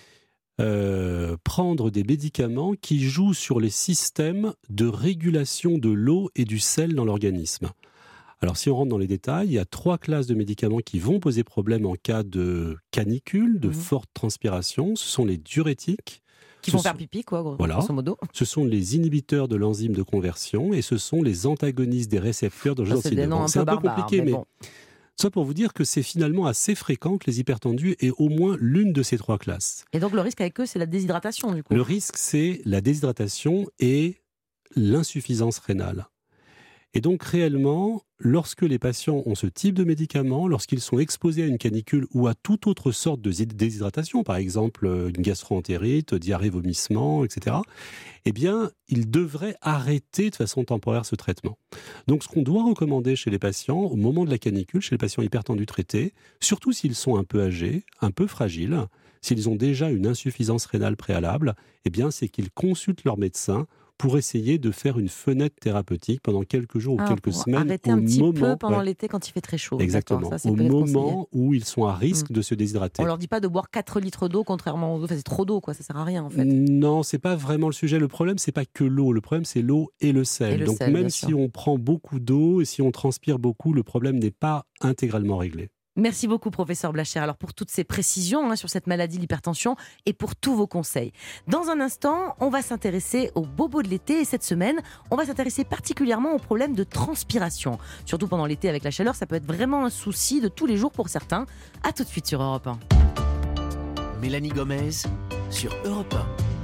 euh, prendre des médicaments qui jouent sur les systèmes de régulation de l'eau et du sel dans l'organisme. Alors, si on rentre dans les détails, il y a trois classes de médicaments qui vont poser problème en cas de canicule, de mmh. forte transpiration. Ce sont les diurétiques. Qui vont sont... faire pipi, quoi, gros, voilà. grosso modo. Ce sont les inhibiteurs de l'enzyme de conversion et ce sont les antagonistes des récepteurs d'angiotensine. C'est un peu, un peu compliqué, mais, mais bon. Ça pour vous dire que c'est finalement assez fréquent que les hypertendus aient au moins l'une de ces trois classes. Et donc, le risque avec eux, c'est la déshydratation, du coup. Le risque, c'est la déshydratation et l'insuffisance rénale. Et donc réellement, lorsque les patients ont ce type de médicaments, lorsqu'ils sont exposés à une canicule ou à toute autre sorte de déshydratation, par exemple une gastro-entérite, diarrhée, vomissement, et cetera, eh bien, ils devraient arrêter de façon temporaire ce traitement. Donc ce qu'on doit recommander chez les patients, au moment de la canicule, chez les patients hypertendus traités, surtout s'ils sont un peu âgés, un peu fragiles, s'ils ont déjà une insuffisance rénale préalable, eh bien, c'est qu'ils consultent leur médecin pour essayer de faire une fenêtre thérapeutique pendant quelques jours ah, ou quelques semaines. Arrêter au un petit moment, peu pendant ouais. l'été quand il fait très chaud. Exactement, ça, au moment où ils sont à risque mmh. de se déshydrater. On leur dit pas de boire quatre litres d'eau contrairement aux autres, enfin, c'est trop d'eau, quoi. Ça sert à rien en fait. Non, c'est pas vraiment le sujet. Le problème, c'est pas que l'eau, le problème c'est l'eau et le sel. Et le Donc sel, même si on prend beaucoup d'eau et si on transpire beaucoup, le problème n'est pas intégralement réglé. Merci beaucoup, professeur Blacher, alors pour toutes ces précisions hein, sur cette maladie, l'hypertension, et pour tous vos conseils. Dans un instant, on va s'intéresser aux bobos de l'été, et cette semaine, on va s'intéresser particulièrement aux problèmes de transpiration. Surtout pendant l'été avec la chaleur, ça peut être vraiment un souci de tous les jours pour certains. À tout de suite sur Europe un. Mélanie Gomez sur Europe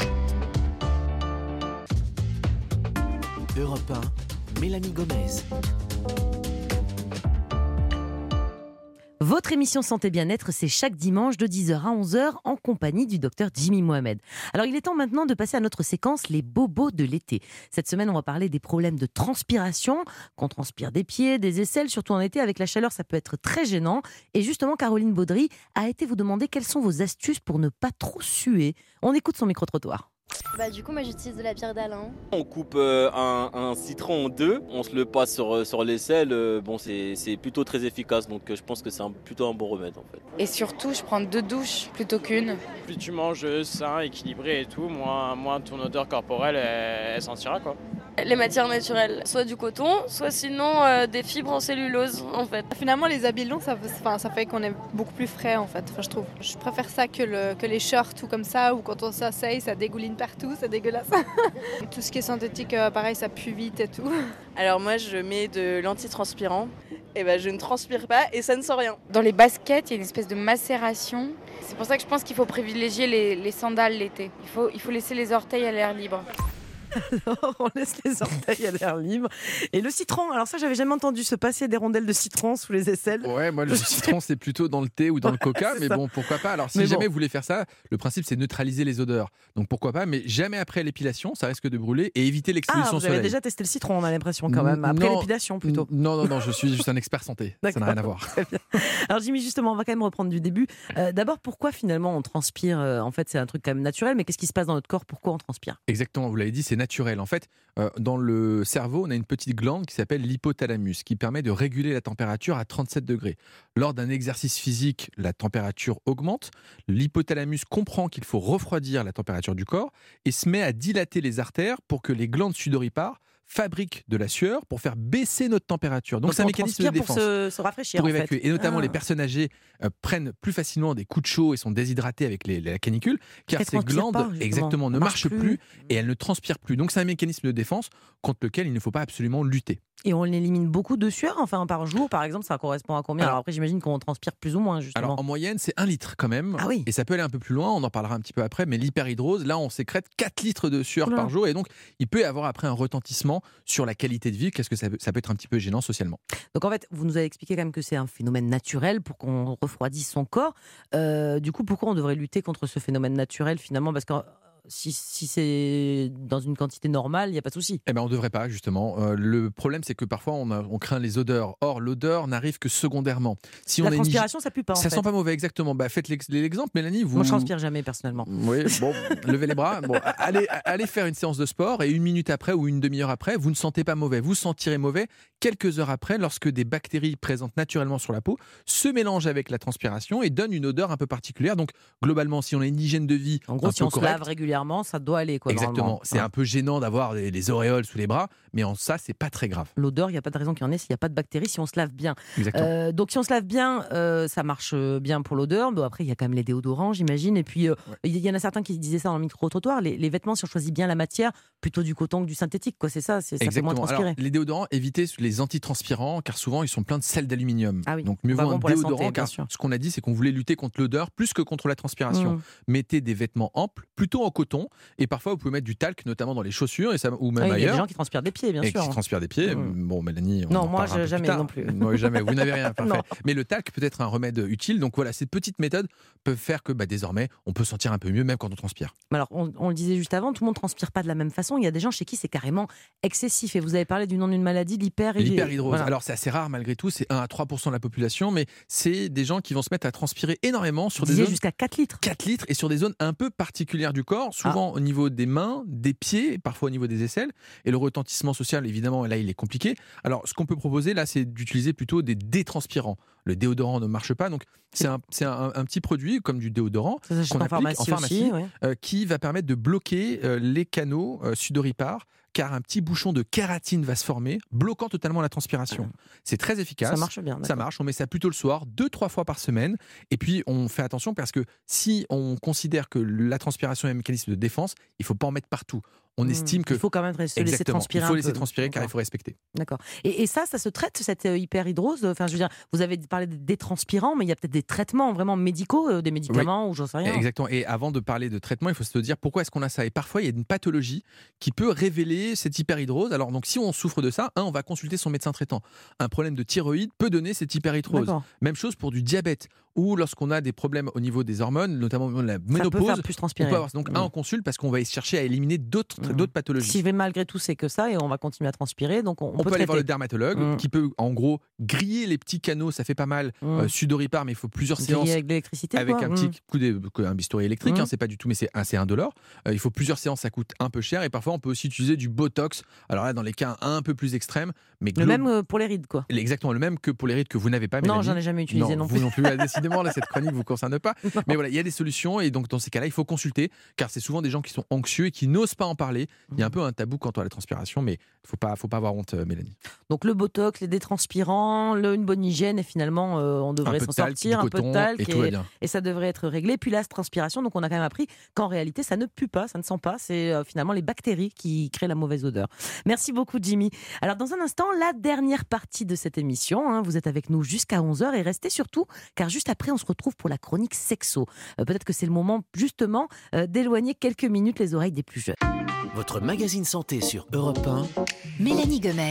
un. Europe un, Mélanie Gomez. Votre émission Santé Bien-être, c'est chaque dimanche de dix heures à onze heures en compagnie du docteur Jimmy Mohamed. Alors il est temps maintenant de passer à notre séquence Les bobos de l'été. Cette semaine, on va parler des problèmes de transpiration, qu'on transpire des pieds, des aisselles, surtout en été avec la chaleur, ça peut être très gênant. Et justement, Caroline Baudry a été vous demander quelles sont vos astuces pour ne pas trop suer. On écoute son micro-trottoir. Bah du coup moi j'utilise de la pierre d'Alain. On coupe euh, un, un citron en deux, on se le passe sur, sur l'aisselle, euh, bon c'est, c'est plutôt très efficace donc euh, je pense que c'est un, plutôt un bon remède en fait. Et surtout je prends deux douches plutôt qu'une. Plus tu manges sain, équilibré et tout, moins, moins ton odeur corporelle elle, elle sentira quoi. Les matières naturelles, soit du coton, soit sinon euh, des fibres en cellulose en fait. Finalement les habits longs ça, enfin, ça fait qu'on est beaucoup plus frais en fait, enfin, je trouve. Je préfère ça que, le, que les shorts ou comme ça, ou quand on s'asseye ça dégouline partout. partout, c'est dégueulasse. Tout ce qui est synthétique, euh, pareil, ça pue vite et tout. Alors moi, je mets de l'antitranspirant. Et ben, je ne transpire pas et ça ne sent rien. Dans les baskets, il y a une espèce de macération. C'est pour ça que je pense qu'il faut privilégier les, les sandales l'été. Il faut, il faut laisser les orteils à l'air libre. Alors, on laisse les orteils à l'air libre. Et le citron, alors ça, j'avais jamais entendu se passer des rondelles de citron sous les aisselles. Ouais, moi, le citron, c'est plutôt dans le thé ou dans le coca, mais ça. bon, pourquoi pas. Alors, si Mais jamais bon. vous voulez faire ça, le principe, c'est neutraliser les odeurs. Donc, pourquoi pas, mais jamais après l'épilation, ça risque de brûler et éviter Ah, l'exposition vous au soleil. avez déjà testé le citron, on a l'impression quand même. Après Non, l'épilation, plutôt. Non, non, non, je suis juste un expert santé. Ça n'a rien à voir. Très bien. Alors Jimmy, justement, on va quand même reprendre du début. Euh, D'abord, pourquoi finalement on transpire euh, En fait, c'est un truc quand même naturel, mais qu'est-ce qui se passe dans notre corps? Pourquoi on transpire? Exactement, vous l'avez dit, c'est naturel. En fait, euh, dans le cerveau, on a une petite glande qui s'appelle l'hypothalamus, qui permet de réguler la température à trente-sept degrés. Lors d'un exercice physique, la température augmente. L'hypothalamus comprend qu'il faut refroidir la température du corps et se met à dilater les artères pour que les glandes sudoripares fabriquent de la sueur pour faire baisser notre température. Donc, Donc c'est un on mécanisme de transpire pour défense. se, se rafraîchir, Pour en fait. évacuer. Et notamment, Ah. les personnes âgées euh, prennent plus facilement des coups de chaud et sont déshydratés avec les- la canicule, car Qu'elles ces transpirent glandes pas, justement. exactement, ne On marche marchent plus et elles ne transpirent plus. Donc, c'est un mécanisme de défense contre lequel il ne faut pas absolument lutter. Et on élimine beaucoup de sueur, enfin par jour, par exemple, ça correspond à combien? Alors- Alors après, j'imagine qu'on transpire plus ou moins, justement. Alors, en moyenne, c'est un litre quand même. Ah oui. Et ça peut aller un peu plus loin, on en parlera un petit peu après, mais l'hyperhidrose, là, on sécrète quatre litres de sueur Oula. par jour. Et donc, il peut y avoir après un retentissement sur la qualité de vie. Qu'est-ce que ça peut, ça peut être un petit peu gênant socialement. Donc en fait, vous nous avez expliqué quand même que c'est un phénomène naturel pour qu'on refroidisse son corps. Euh, du coup, pourquoi on devrait lutter contre ce phénomène naturel finalement? Parce que euh, si, si c'est dans une quantité normale, il n'y a pas de souci. Eh ben, on ne devrait pas, justement. Euh, le problème, c'est que parfois, on, a- on craint les odeurs. Or, l'odeur n'arrive que secondairement. Si La on a une hygi- transpiration, ça pue pas, en Ça fait. sent pas mauvais, exactement. Bah, faites l'ex- l'exemple, Mélanie. Vous... Moi, je transpire jamais, personnellement. Oui, bon, levez les bras. Bon, allez, allez faire une séance de sport et une minute après ou une demi-heure après, vous ne sentez pas mauvais. Vous sentirez mauvais quelques heures après lorsque des bactéries présentes naturellement sur la peau se mélangent avec la transpiration et donnent une odeur un peu particulière. Donc, globalement, si on a une hygiène de vie En gros, un si peu on se correcte, lave régulièrement, ça doit aller. Quoi, exactement. normalement. C'est un peu gênant d'avoir les, les auréoles sous les bras, mais en ça, c'est pas très grave. L'odeur, il n'y a pas de raison qu'il y en ait s'il n'y a pas de bactéries, si on se lave bien. Exactement. Euh, donc si on se lave bien, euh, ça marche bien pour l'odeur. Bon, après, il y a quand même les déodorants, j'imagine. Et puis, euh, il y en a certains qui disaient ça dans le micro-trottoir. Les, les vêtements, si on choisit bien la matière, plutôt du coton que du synthétique. Quoi. C'est ça, c'est, ça fait moins Exactement. transpirer. Alors, les déodorants, évitez les antitranspirants car souvent ils sont pleins de sel d'aluminium. Ah oui, Donc mieux pas vaut bon un pour la déodorant santé, bien car sûr. ce qu'on a dit c'est qu'on voulait lutter contre l'odeur plus que contre la transpiration. Mm. Mettez des vêtements amples, plutôt en coton et parfois vous pouvez mettre du talc notamment dans les chaussures et ça, ou même Oui, il y a ailleurs. des gens qui transpirent des pieds, bien et sûr. qui transpirent des pieds. Mm. Bon, Mélanie, on Non, en moi, parlera un peu plus jamais tard. non plus. Non, jamais. Vous n'avez rien parfait. Non. Mais le talc peut être un remède utile. Donc voilà, ces petites méthodes peuvent faire que bah, désormais on peut sentir un peu mieux même quand on transpire. Mais alors, on, on le disait juste avant, tout le monde transpire pas de la même façon. Il y a des gens chez qui c'est carrément excessif. Et vous avez parlé du nom d'une maladie, l'hyperhidrose. L'hyperhidrose. Voilà. Alors c'est assez rare malgré tout, c'est un à trois pour cent de la population, mais c'est des gens qui vont se mettre à transpirer énormément sur Vous des disiez zones jusqu'à quatre litres. quatre litres et sur des zones un peu particulières du corps, souvent Ah. au niveau des mains, des pieds, et parfois au niveau des aisselles. Et le retentissement social, évidemment, là, il est compliqué. Alors, ce qu'on peut proposer, là, c'est d'utiliser plutôt des détranspirants. Le déodorant ne marche pas, donc c'est un, c'est un, un petit produit comme du déodorant Ça s'achète qu'on en applique pharmacie aussi, ouais. euh, qui va permettre de bloquer euh, les canaux euh, sudoripares, car un petit bouchon de kératine va se former, bloquant totalement la transpiration. C'est très efficace. Ça marche bien, Ça d'accord. marche. On met ça plutôt le soir, deux, trois fois par semaine. Et puis, on fait attention parce que si on considère que la transpiration est un mécanisme de défense, il ne faut pas en mettre partout. On Mmh. estime que. Il faut quand même se laisser Exactement. transpirer Il faut un laisser peu. transpirer car il D'accord. faut respecter. D'accord. Et, et ça, ça se traite, cette euh, hyperhidrose? Enfin, je veux dire, vous avez parlé des transpirants, mais il y a peut-être des traitements vraiment médicaux, euh, des médicaments ou j'en sais rien. Exactement. Et avant de parler de traitement, il faut se dire pourquoi est-ce qu'on a ça. Et parfois, il y a une pathologie qui peut révéler cette hyperhidrose. Alors, donc, si on souffre de ça, un, on va consulter son médecin traitant. Un problème de thyroïde peut donner cette hyperhidrose. D'accord. Même chose pour du diabète ou lorsqu'on a des problèmes au niveau des hormones, notamment la Ça peut ménopause. faire plus transpirer. On peut avoir- donc, Mmh. un, on consulte parce qu'on va chercher à éliminer d'autres, Mmh. d'autres pathologies. Si malgré tout c'est que ça et on va continuer à transpirer, donc on, On, on peut, peut aller voir traiter. le dermatologue Mmh. qui peut en gros griller les petits canaux, ça fait pas mal, Mmh. euh, sudoripares, mais il faut plusieurs Griller séances avec de l'électricité, avec quoi. un Mmh. petit coup de un bistouri électrique, Mmh. hein, c'est pas du tout, mais c'est assez indolore. Euh, il faut plusieurs séances, ça coûte un peu cher et parfois on peut aussi utiliser du botox. Alors là, dans les cas un peu plus extrêmes, mais Le glo- même euh, pour les rides, quoi. exactement le même que pour les rides que vous n'avez pas. Non, Mélanie. j'en ai jamais utilisé non vous plus. non plus. Ah, décidément, décidément, là, cette chronique ne vous concerne pas. Mais voilà, il y a des solutions et donc dans ces cas-là, il faut consulter car c'est souvent des gens qui sont anxieux et qui n'osent pas en parler. Il y a un peu un tabou quant à la transpiration, mais il ne faut pas, faut pas avoir honte, Mélanie. Donc le botox, les détranspirants, le, une bonne hygiène et finalement, euh, on devrait s'en talc, sortir. Un peu de talc et, tout va et, bien. et ça devrait être réglé. Puis la transpiration, donc on a quand même appris qu'en réalité, ça ne pue pas, ça ne sent pas. C'est euh, finalement les bactéries qui créent la mauvaise odeur. Merci beaucoup, Jimmy. Alors dans un instant, la dernière partie de cette émission. Hein, vous êtes avec nous jusqu'à onze heures et restez surtout, car juste après, on se retrouve pour la chronique sexo. Euh, peut-être que c'est le moment, justement, euh, d'éloigner quelques minutes les oreilles des plus jeunes. Votre magazine santé sur Europe un. Mélanie Gomez.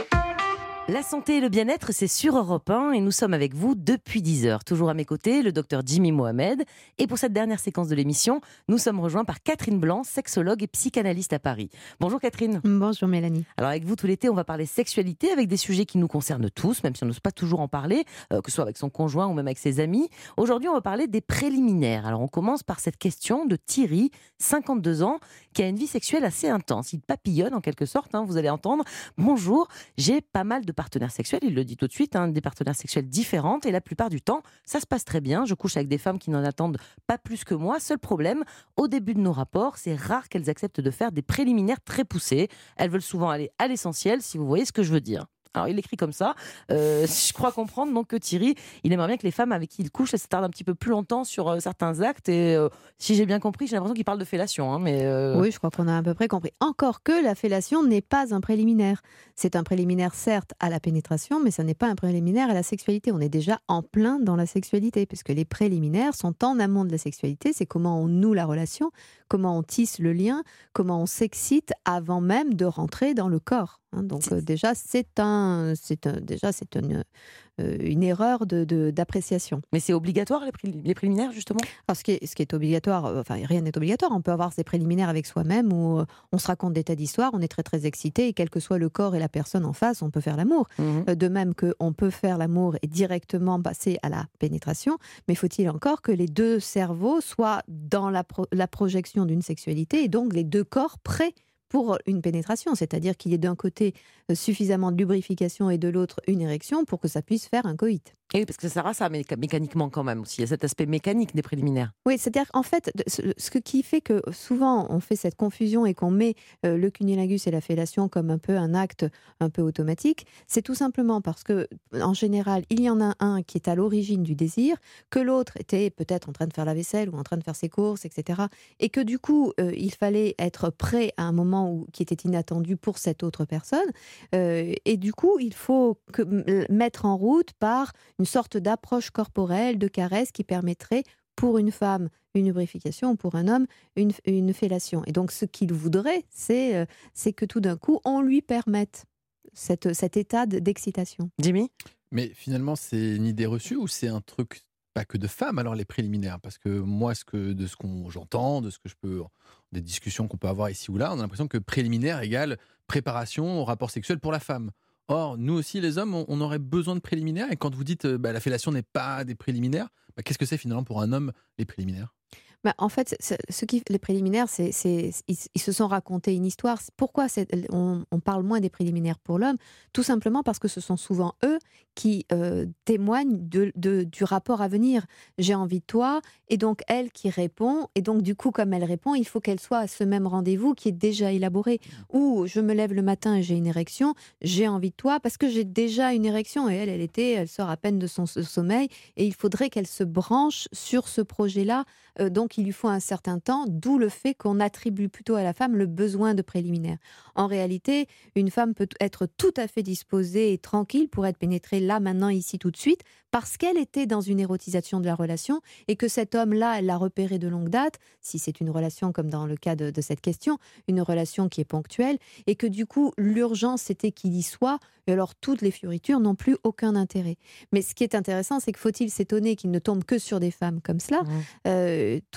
La santé et le bien-être, c'est sur Europe un et nous sommes avec vous depuis dix heures. Toujours à mes côtés, le docteur Jimmy Mohamed. Et pour cette dernière séquence de l'émission, nous sommes rejoints par Catherine Blanc, sexologue et psychanalyste à Paris. Bonjour Catherine. Bonjour Mélanie. Alors avec vous tout l'été, on va parler sexualité avec des sujets qui nous concernent tous, même si on n'ose pas toujours en parler, euh, que ce soit avec son conjoint ou même avec ses amis. Aujourd'hui, on va parler des préliminaires. Alors on commence par cette question de Thierry, cinquante-deux ans, qui a une vie sexuelle assez intense. Il papillonne en quelque sorte, hein, vous allez entendre. Bonjour, j'ai pas mal de partenaires sexuels, il le dit tout de suite, hein, des partenaires sexuels différentes et la plupart du temps, ça se passe très bien. Je couche avec des femmes qui n'en attendent pas plus que moi. Seul problème, au début de nos rapports, c'est rare qu'elles acceptent de faire des préliminaires très poussés. Elles veulent souvent aller à l'essentiel, si vous voyez ce que je veux dire. Alors il écrit comme ça, euh, je crois comprendre donc que Thierry, il aimerait bien que les femmes avec qui il couche, elles s'attardent un petit peu plus longtemps sur euh, certains actes et euh, si j'ai bien compris, j'ai l'impression qu'il parle de fellation. Hein, mais euh... Oui, je crois qu'on a à peu près compris. Encore que la fellation n'est pas un préliminaire. C'est un préliminaire certes à la pénétration, mais ça n'est pas un préliminaire à la sexualité. On est déjà en plein dans la sexualité, puisque les préliminaires sont en amont de la sexualité, c'est comment on noue la relation, comment on tisse le lien, comment on s'excite avant même de rentrer dans le corps. Hein, donc euh, déjà, c'est un, c'est un, déjà c'est une, euh, une erreur de, de, d'appréciation. Mais c'est obligatoire les, pré- les préliminaires justement. Alors ce qui est, ce qui est obligatoire, euh, enfin rien n'est obligatoire. On peut avoir ces préliminaires avec soi-même où euh, on se raconte des tas d'histoires, on est très très excité et quel que soit le corps et la personne en face, on peut faire l'amour. Mmh. Euh, de même que on peut faire l'amour et directement passer à la pénétration. Mais faut-il encore que les deux cerveaux soient dans la, pro- la projection d'une sexualité et donc les deux corps prêts pour une pénétration, c'est-à-dire qu'il y ait d'un côté suffisamment de lubrification et de l'autre une érection pour que ça puisse faire un coït. Et oui, parce que ça sert à ça méca- mécaniquement quand même aussi. Il y a cet aspect mécanique des préliminaires. Oui, c'est-à-dire en fait, ce, ce qui fait que souvent on fait cette confusion et qu'on met euh, le cunnilingus et la fellation comme un peu un acte un peu automatique, c'est tout simplement parce que en général, il y en a un qui est à l'origine du désir, que l'autre était peut-être en train de faire la vaisselle ou en train de faire ses courses, et cetera. Et que du coup, euh, il fallait être prêt à un moment où, qui était inattendu pour cette autre personne. Euh, et du coup, il faut que, mettre en route par une sorte d'approche corporelle, de caresse qui permettrait pour une femme une lubrification, pour un homme une, une fellation. Et donc ce qu'il voudrait, c'est, euh, c'est que tout d'un coup, on lui permette cette, cet état d'excitation. Jimmy ? Mais finalement, c'est une idée reçue ou c'est un truc pas que de femmes, alors les préliminaires? Parce que moi, ce que, de ce que j'entends, de ce que je peux, des discussions qu'on peut avoir ici ou là, on a l'impression que préliminaire égale préparation au rapport sexuel pour la femme. Or, nous aussi, les hommes, on aurait besoin de préliminaires. Et quand vous dites bah, la fellation n'est pas des préliminaires, bah, qu'est-ce que c'est finalement pour un homme, les préliminaires ? Bah, en fait, ce qui, les préliminaires, c'est, c'est, ils, ils se sont racontés une histoire. Pourquoi c'est, on, on parle moins des préliminaires pour l'homme ? Tout simplement parce que ce sont souvent eux qui euh, témoignent de, de, du rapport à venir. J'ai envie de toi, et donc elle qui répond, et donc du coup, comme elle répond, il faut qu'elle soit à ce même rendez-vous qui est déjà élaboré. Ou je me lève le matin et j'ai une érection, j'ai envie de toi parce que j'ai déjà une érection, et elle, elle était, elle sort à peine de son sommeil, et il faudrait qu'elle se branche sur ce projet-là. Euh, donc il lui faut un certain temps, d'où le fait qu'on attribue plutôt à la femme le besoin de préliminaire. En réalité, une femme peut être tout à fait disposée et tranquille pour être pénétrée là, maintenant, ici, tout de suite, parce qu'elle était dans une érotisation de la relation et que cet homme-là, elle l'a repéré de longue date, si c'est une relation comme dans le cas de, de cette question, une relation qui est ponctuelle, et que du coup, l'urgence, c'était qu'il y soit, et alors toutes les fioritures n'ont plus aucun intérêt. Mais ce qui est intéressant, c'est que faut-il s'étonner qu'il ne tombe que sur des femmes comme cela ? mmh. euh, Tout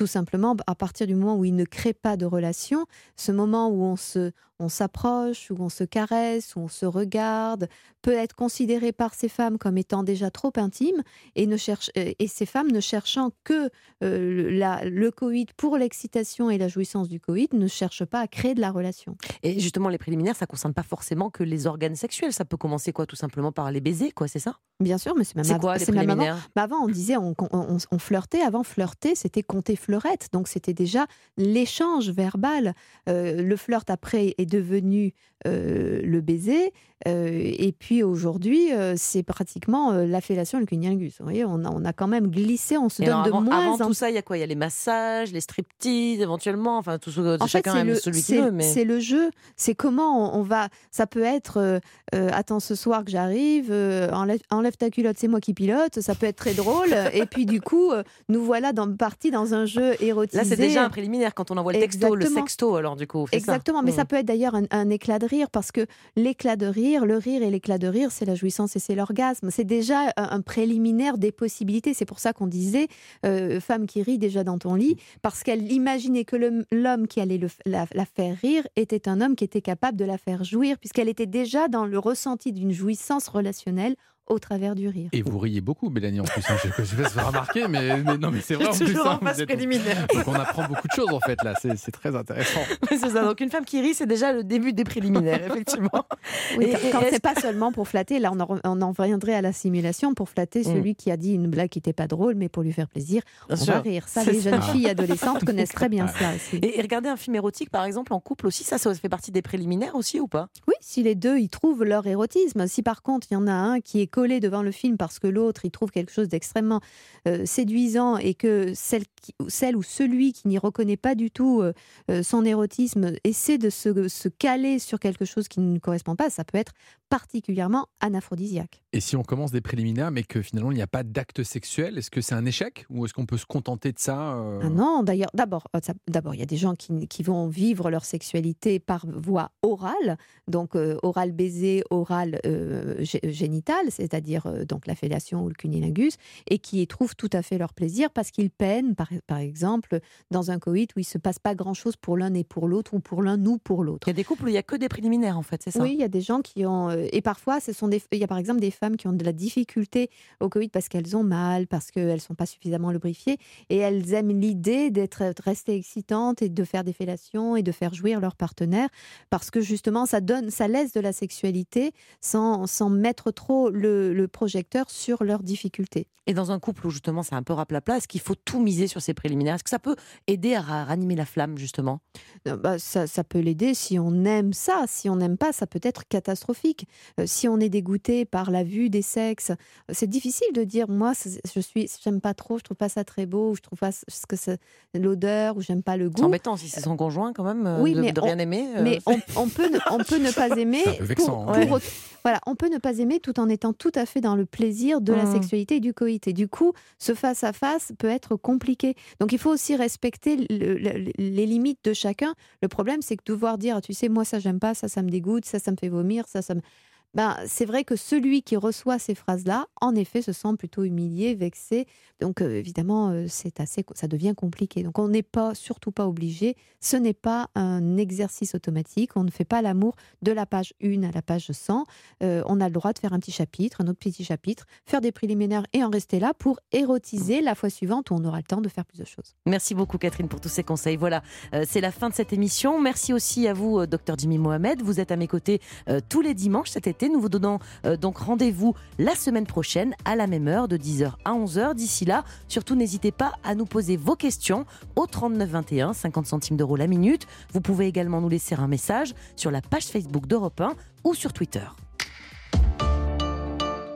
tout simplement à partir du moment où ils ne créent pas de relation, ce moment où on se, on s'approche, où on se caresse, où on se regarde, peut être considéré par ces femmes comme étant déjà trop intime, et, ne cherche, et ces femmes ne cherchant que euh, la, le coït pour l'excitation et la jouissance du coït, ne cherchent pas à créer de la relation. Et justement, les préliminaires, ça ne concerne pas forcément que les organes sexuels, ça peut commencer quoi, tout simplement par les baisers, quoi, c'est ça ? Bien sûr, mais c'est même c'est av- quoi, les c'est même préliminaires avant. Bah avant, on disait, on, on, on flirtait. Avant, flirter, c'était compter fleurette. Donc, c'était déjà l'échange verbal. Euh, le flirt, après, est devenu euh, le baiser. Euh, et puis, aujourd'hui, euh, c'est pratiquement euh, la fellation et le cunnilingus. Vous voyez, on a, on a quand même glissé, on se Et donne alors, de avant, moins avant en tout ça, il y a quoi ? Il y a les massages, les striptease, éventuellement. Enfin, tout ce, En chacun fait, c'est aime le, celui c'est, qu'il veut. Mais... c'est le jeu. C'est comment on, on va. Ça peut être euh, euh, attends, ce soir que j'arrive, euh, enlève, enlève ta culotte, c'est moi qui pilote. Ça peut être très drôle. Et puis, du coup, euh, nous voilà dans, partis dans un jeu érotisé. Là, c'est déjà un préliminaire quand on envoie le texto, Exactement. le sexto, alors du coup. C'est Exactement. ça. Mais mmh. ça peut être d'ailleurs un, un éclat de rire, parce que l'éclat de rire, le rire et l'éclat de rire, c'est la jouissance et c'est l'orgasme. C'est déjà un, un préliminaire des possibilités. C'est pour ça qu'on disait euh, femme qui rit déjà dans ton lit, parce qu'elle imaginait que le, l'homme qui allait le, la, la faire rire était un homme qui était capable de la faire jouir, puisqu'elle était déjà dans le ressenti d'une jouissance relationnelle au travers du rire. Et vous riez beaucoup, Mélanie, en plus. Hein. Je ne sais pas si vous remarquez, mais, mais non, mais c'est vrai en plus. Toujours Hein, en phase êtes... préliminaire. Donc on apprend beaucoup de choses en fait là. C'est, c'est très intéressant. C'est ça. Donc une femme qui rit, c'est déjà le début des préliminaires, effectivement. Oui, et, quand, et quand est-ce... c'est pas seulement pour flatter, là on en, on en reviendrait à la simulation pour flatter celui mmh. qui a dit une blague qui n'était pas drôle, mais pour lui faire plaisir, Bien on sûr. va rire. Ça, c'est les ça. jeunes filles adolescentes connaissent très bien ça aussi. Et, et regarder un film érotique, par exemple, en couple aussi, ça, ça fait partie des préliminaires aussi ou pas ? Oui, si les deux, ils trouvent leur érotisme. Si par contre, il y en a un qui est collé devant le film parce que l'autre, il trouve quelque chose d'extrêmement euh, séduisant et que celle, qui, celle ou celui qui n'y reconnaît pas du tout euh, son érotisme essaie de se, se caler sur quelque chose qui ne correspond pas, ça peut être particulièrement anaphrodisiaque. Et si on commence des préliminaires mais que finalement il n'y a pas d'acte sexuel, est-ce que c'est un échec ou est-ce qu'on peut se contenter de ça euh... ah Non, d'ailleurs, d'abord, ça, d'abord, il y a des gens qui, qui vont vivre leur sexualité par voie orale, donc euh, oral baiser, oral euh, génital, c'est-à-dire euh, donc la fellation ou le cunnilingus, et qui y trouvent tout à fait leur plaisir parce qu'ils peinent, par, par exemple, dans un coït où il ne se passe pas grand-chose pour l'un et pour l'autre, ou pour l'un ou pour l'autre. Il y a des couples où il n'y a que des préliminaires, en fait, c'est ça ? Oui, il y a des gens qui ont... Euh, et parfois, ce sont des, il y a par exemple des femmes qui ont de la difficulté au coït parce qu'elles ont mal, parce qu'elles ne sont pas suffisamment lubrifiées, et elles aiment l'idée d'être restées excitantes et de faire des fellations et de faire jouir leur partenaire, parce que justement, ça donne, ça laisse de la sexualité sans, sans mettre trop le, le projecteur sur leurs difficultés. Et dans un couple où justement c'est un peu raplapla, est-ce qu'il faut tout miser sur ces préliminaires ? Est-ce que ça peut aider à ranimer la flamme justement ? bah, ça, ça peut l'aider si on aime ça. Si on n'aime pas, ça peut être catastrophique. Euh, si on est dégoûté par la vue des sexes, c'est difficile de dire moi je suis, j'aime pas trop, je trouve pas ça très beau, ou je trouve pas ce que c'est l'odeur, ou j'aime pas le goût. C'est embêtant si c'est son conjoint quand même, oui, de, mais de on, rien aimer. Euh... Mais on, on peut ne, on peut ne pas aimer. C'est un peu vexant. Pour, hein. pour, voilà, on peut ne pas aimer tout en étant tout à fait dans le plaisir de la mmh. sexualité et du coït. Et du coup, ce face à face peut être compliqué. Donc il faut aussi respecter le, le, les limites de chacun. Le problème, c'est que devoir dire, tu sais, moi ça j'aime pas, ça ça me dégoûte, ça ça me fait vomir, ça ça me... Ben, c'est vrai que celui qui reçoit ces phrases-là, en effet, se sent plutôt humilié, vexé. Donc, euh, évidemment, euh, c'est assez, ça devient compliqué. Donc, on n'est pas, surtout pas obligé. Ce n'est pas un exercice automatique. On ne fait pas l'amour de la page un à la page cent. Euh, on a le droit de faire un petit chapitre, un autre petit chapitre, faire des préliminaires et en rester là pour érotiser la fois suivante où on aura le temps de faire plus de choses. Merci beaucoup, Catherine, pour tous ces conseils. Voilà, euh, c'est la fin de cette émission. Merci aussi à vous, docteur Jimmy Mohamed. Vous êtes à mes côtés euh, tous les dimanches cet été. Nous vous donnons euh, donc rendez-vous la semaine prochaine à la même heure de dix heures à onze heures. D'ici là, surtout n'hésitez pas à nous poser vos questions au trente-neuf vingt et un, cinquante centimes d'euros la minute. Vous pouvez également nous laisser un message sur la page Facebook d'Europe un ou sur Twitter.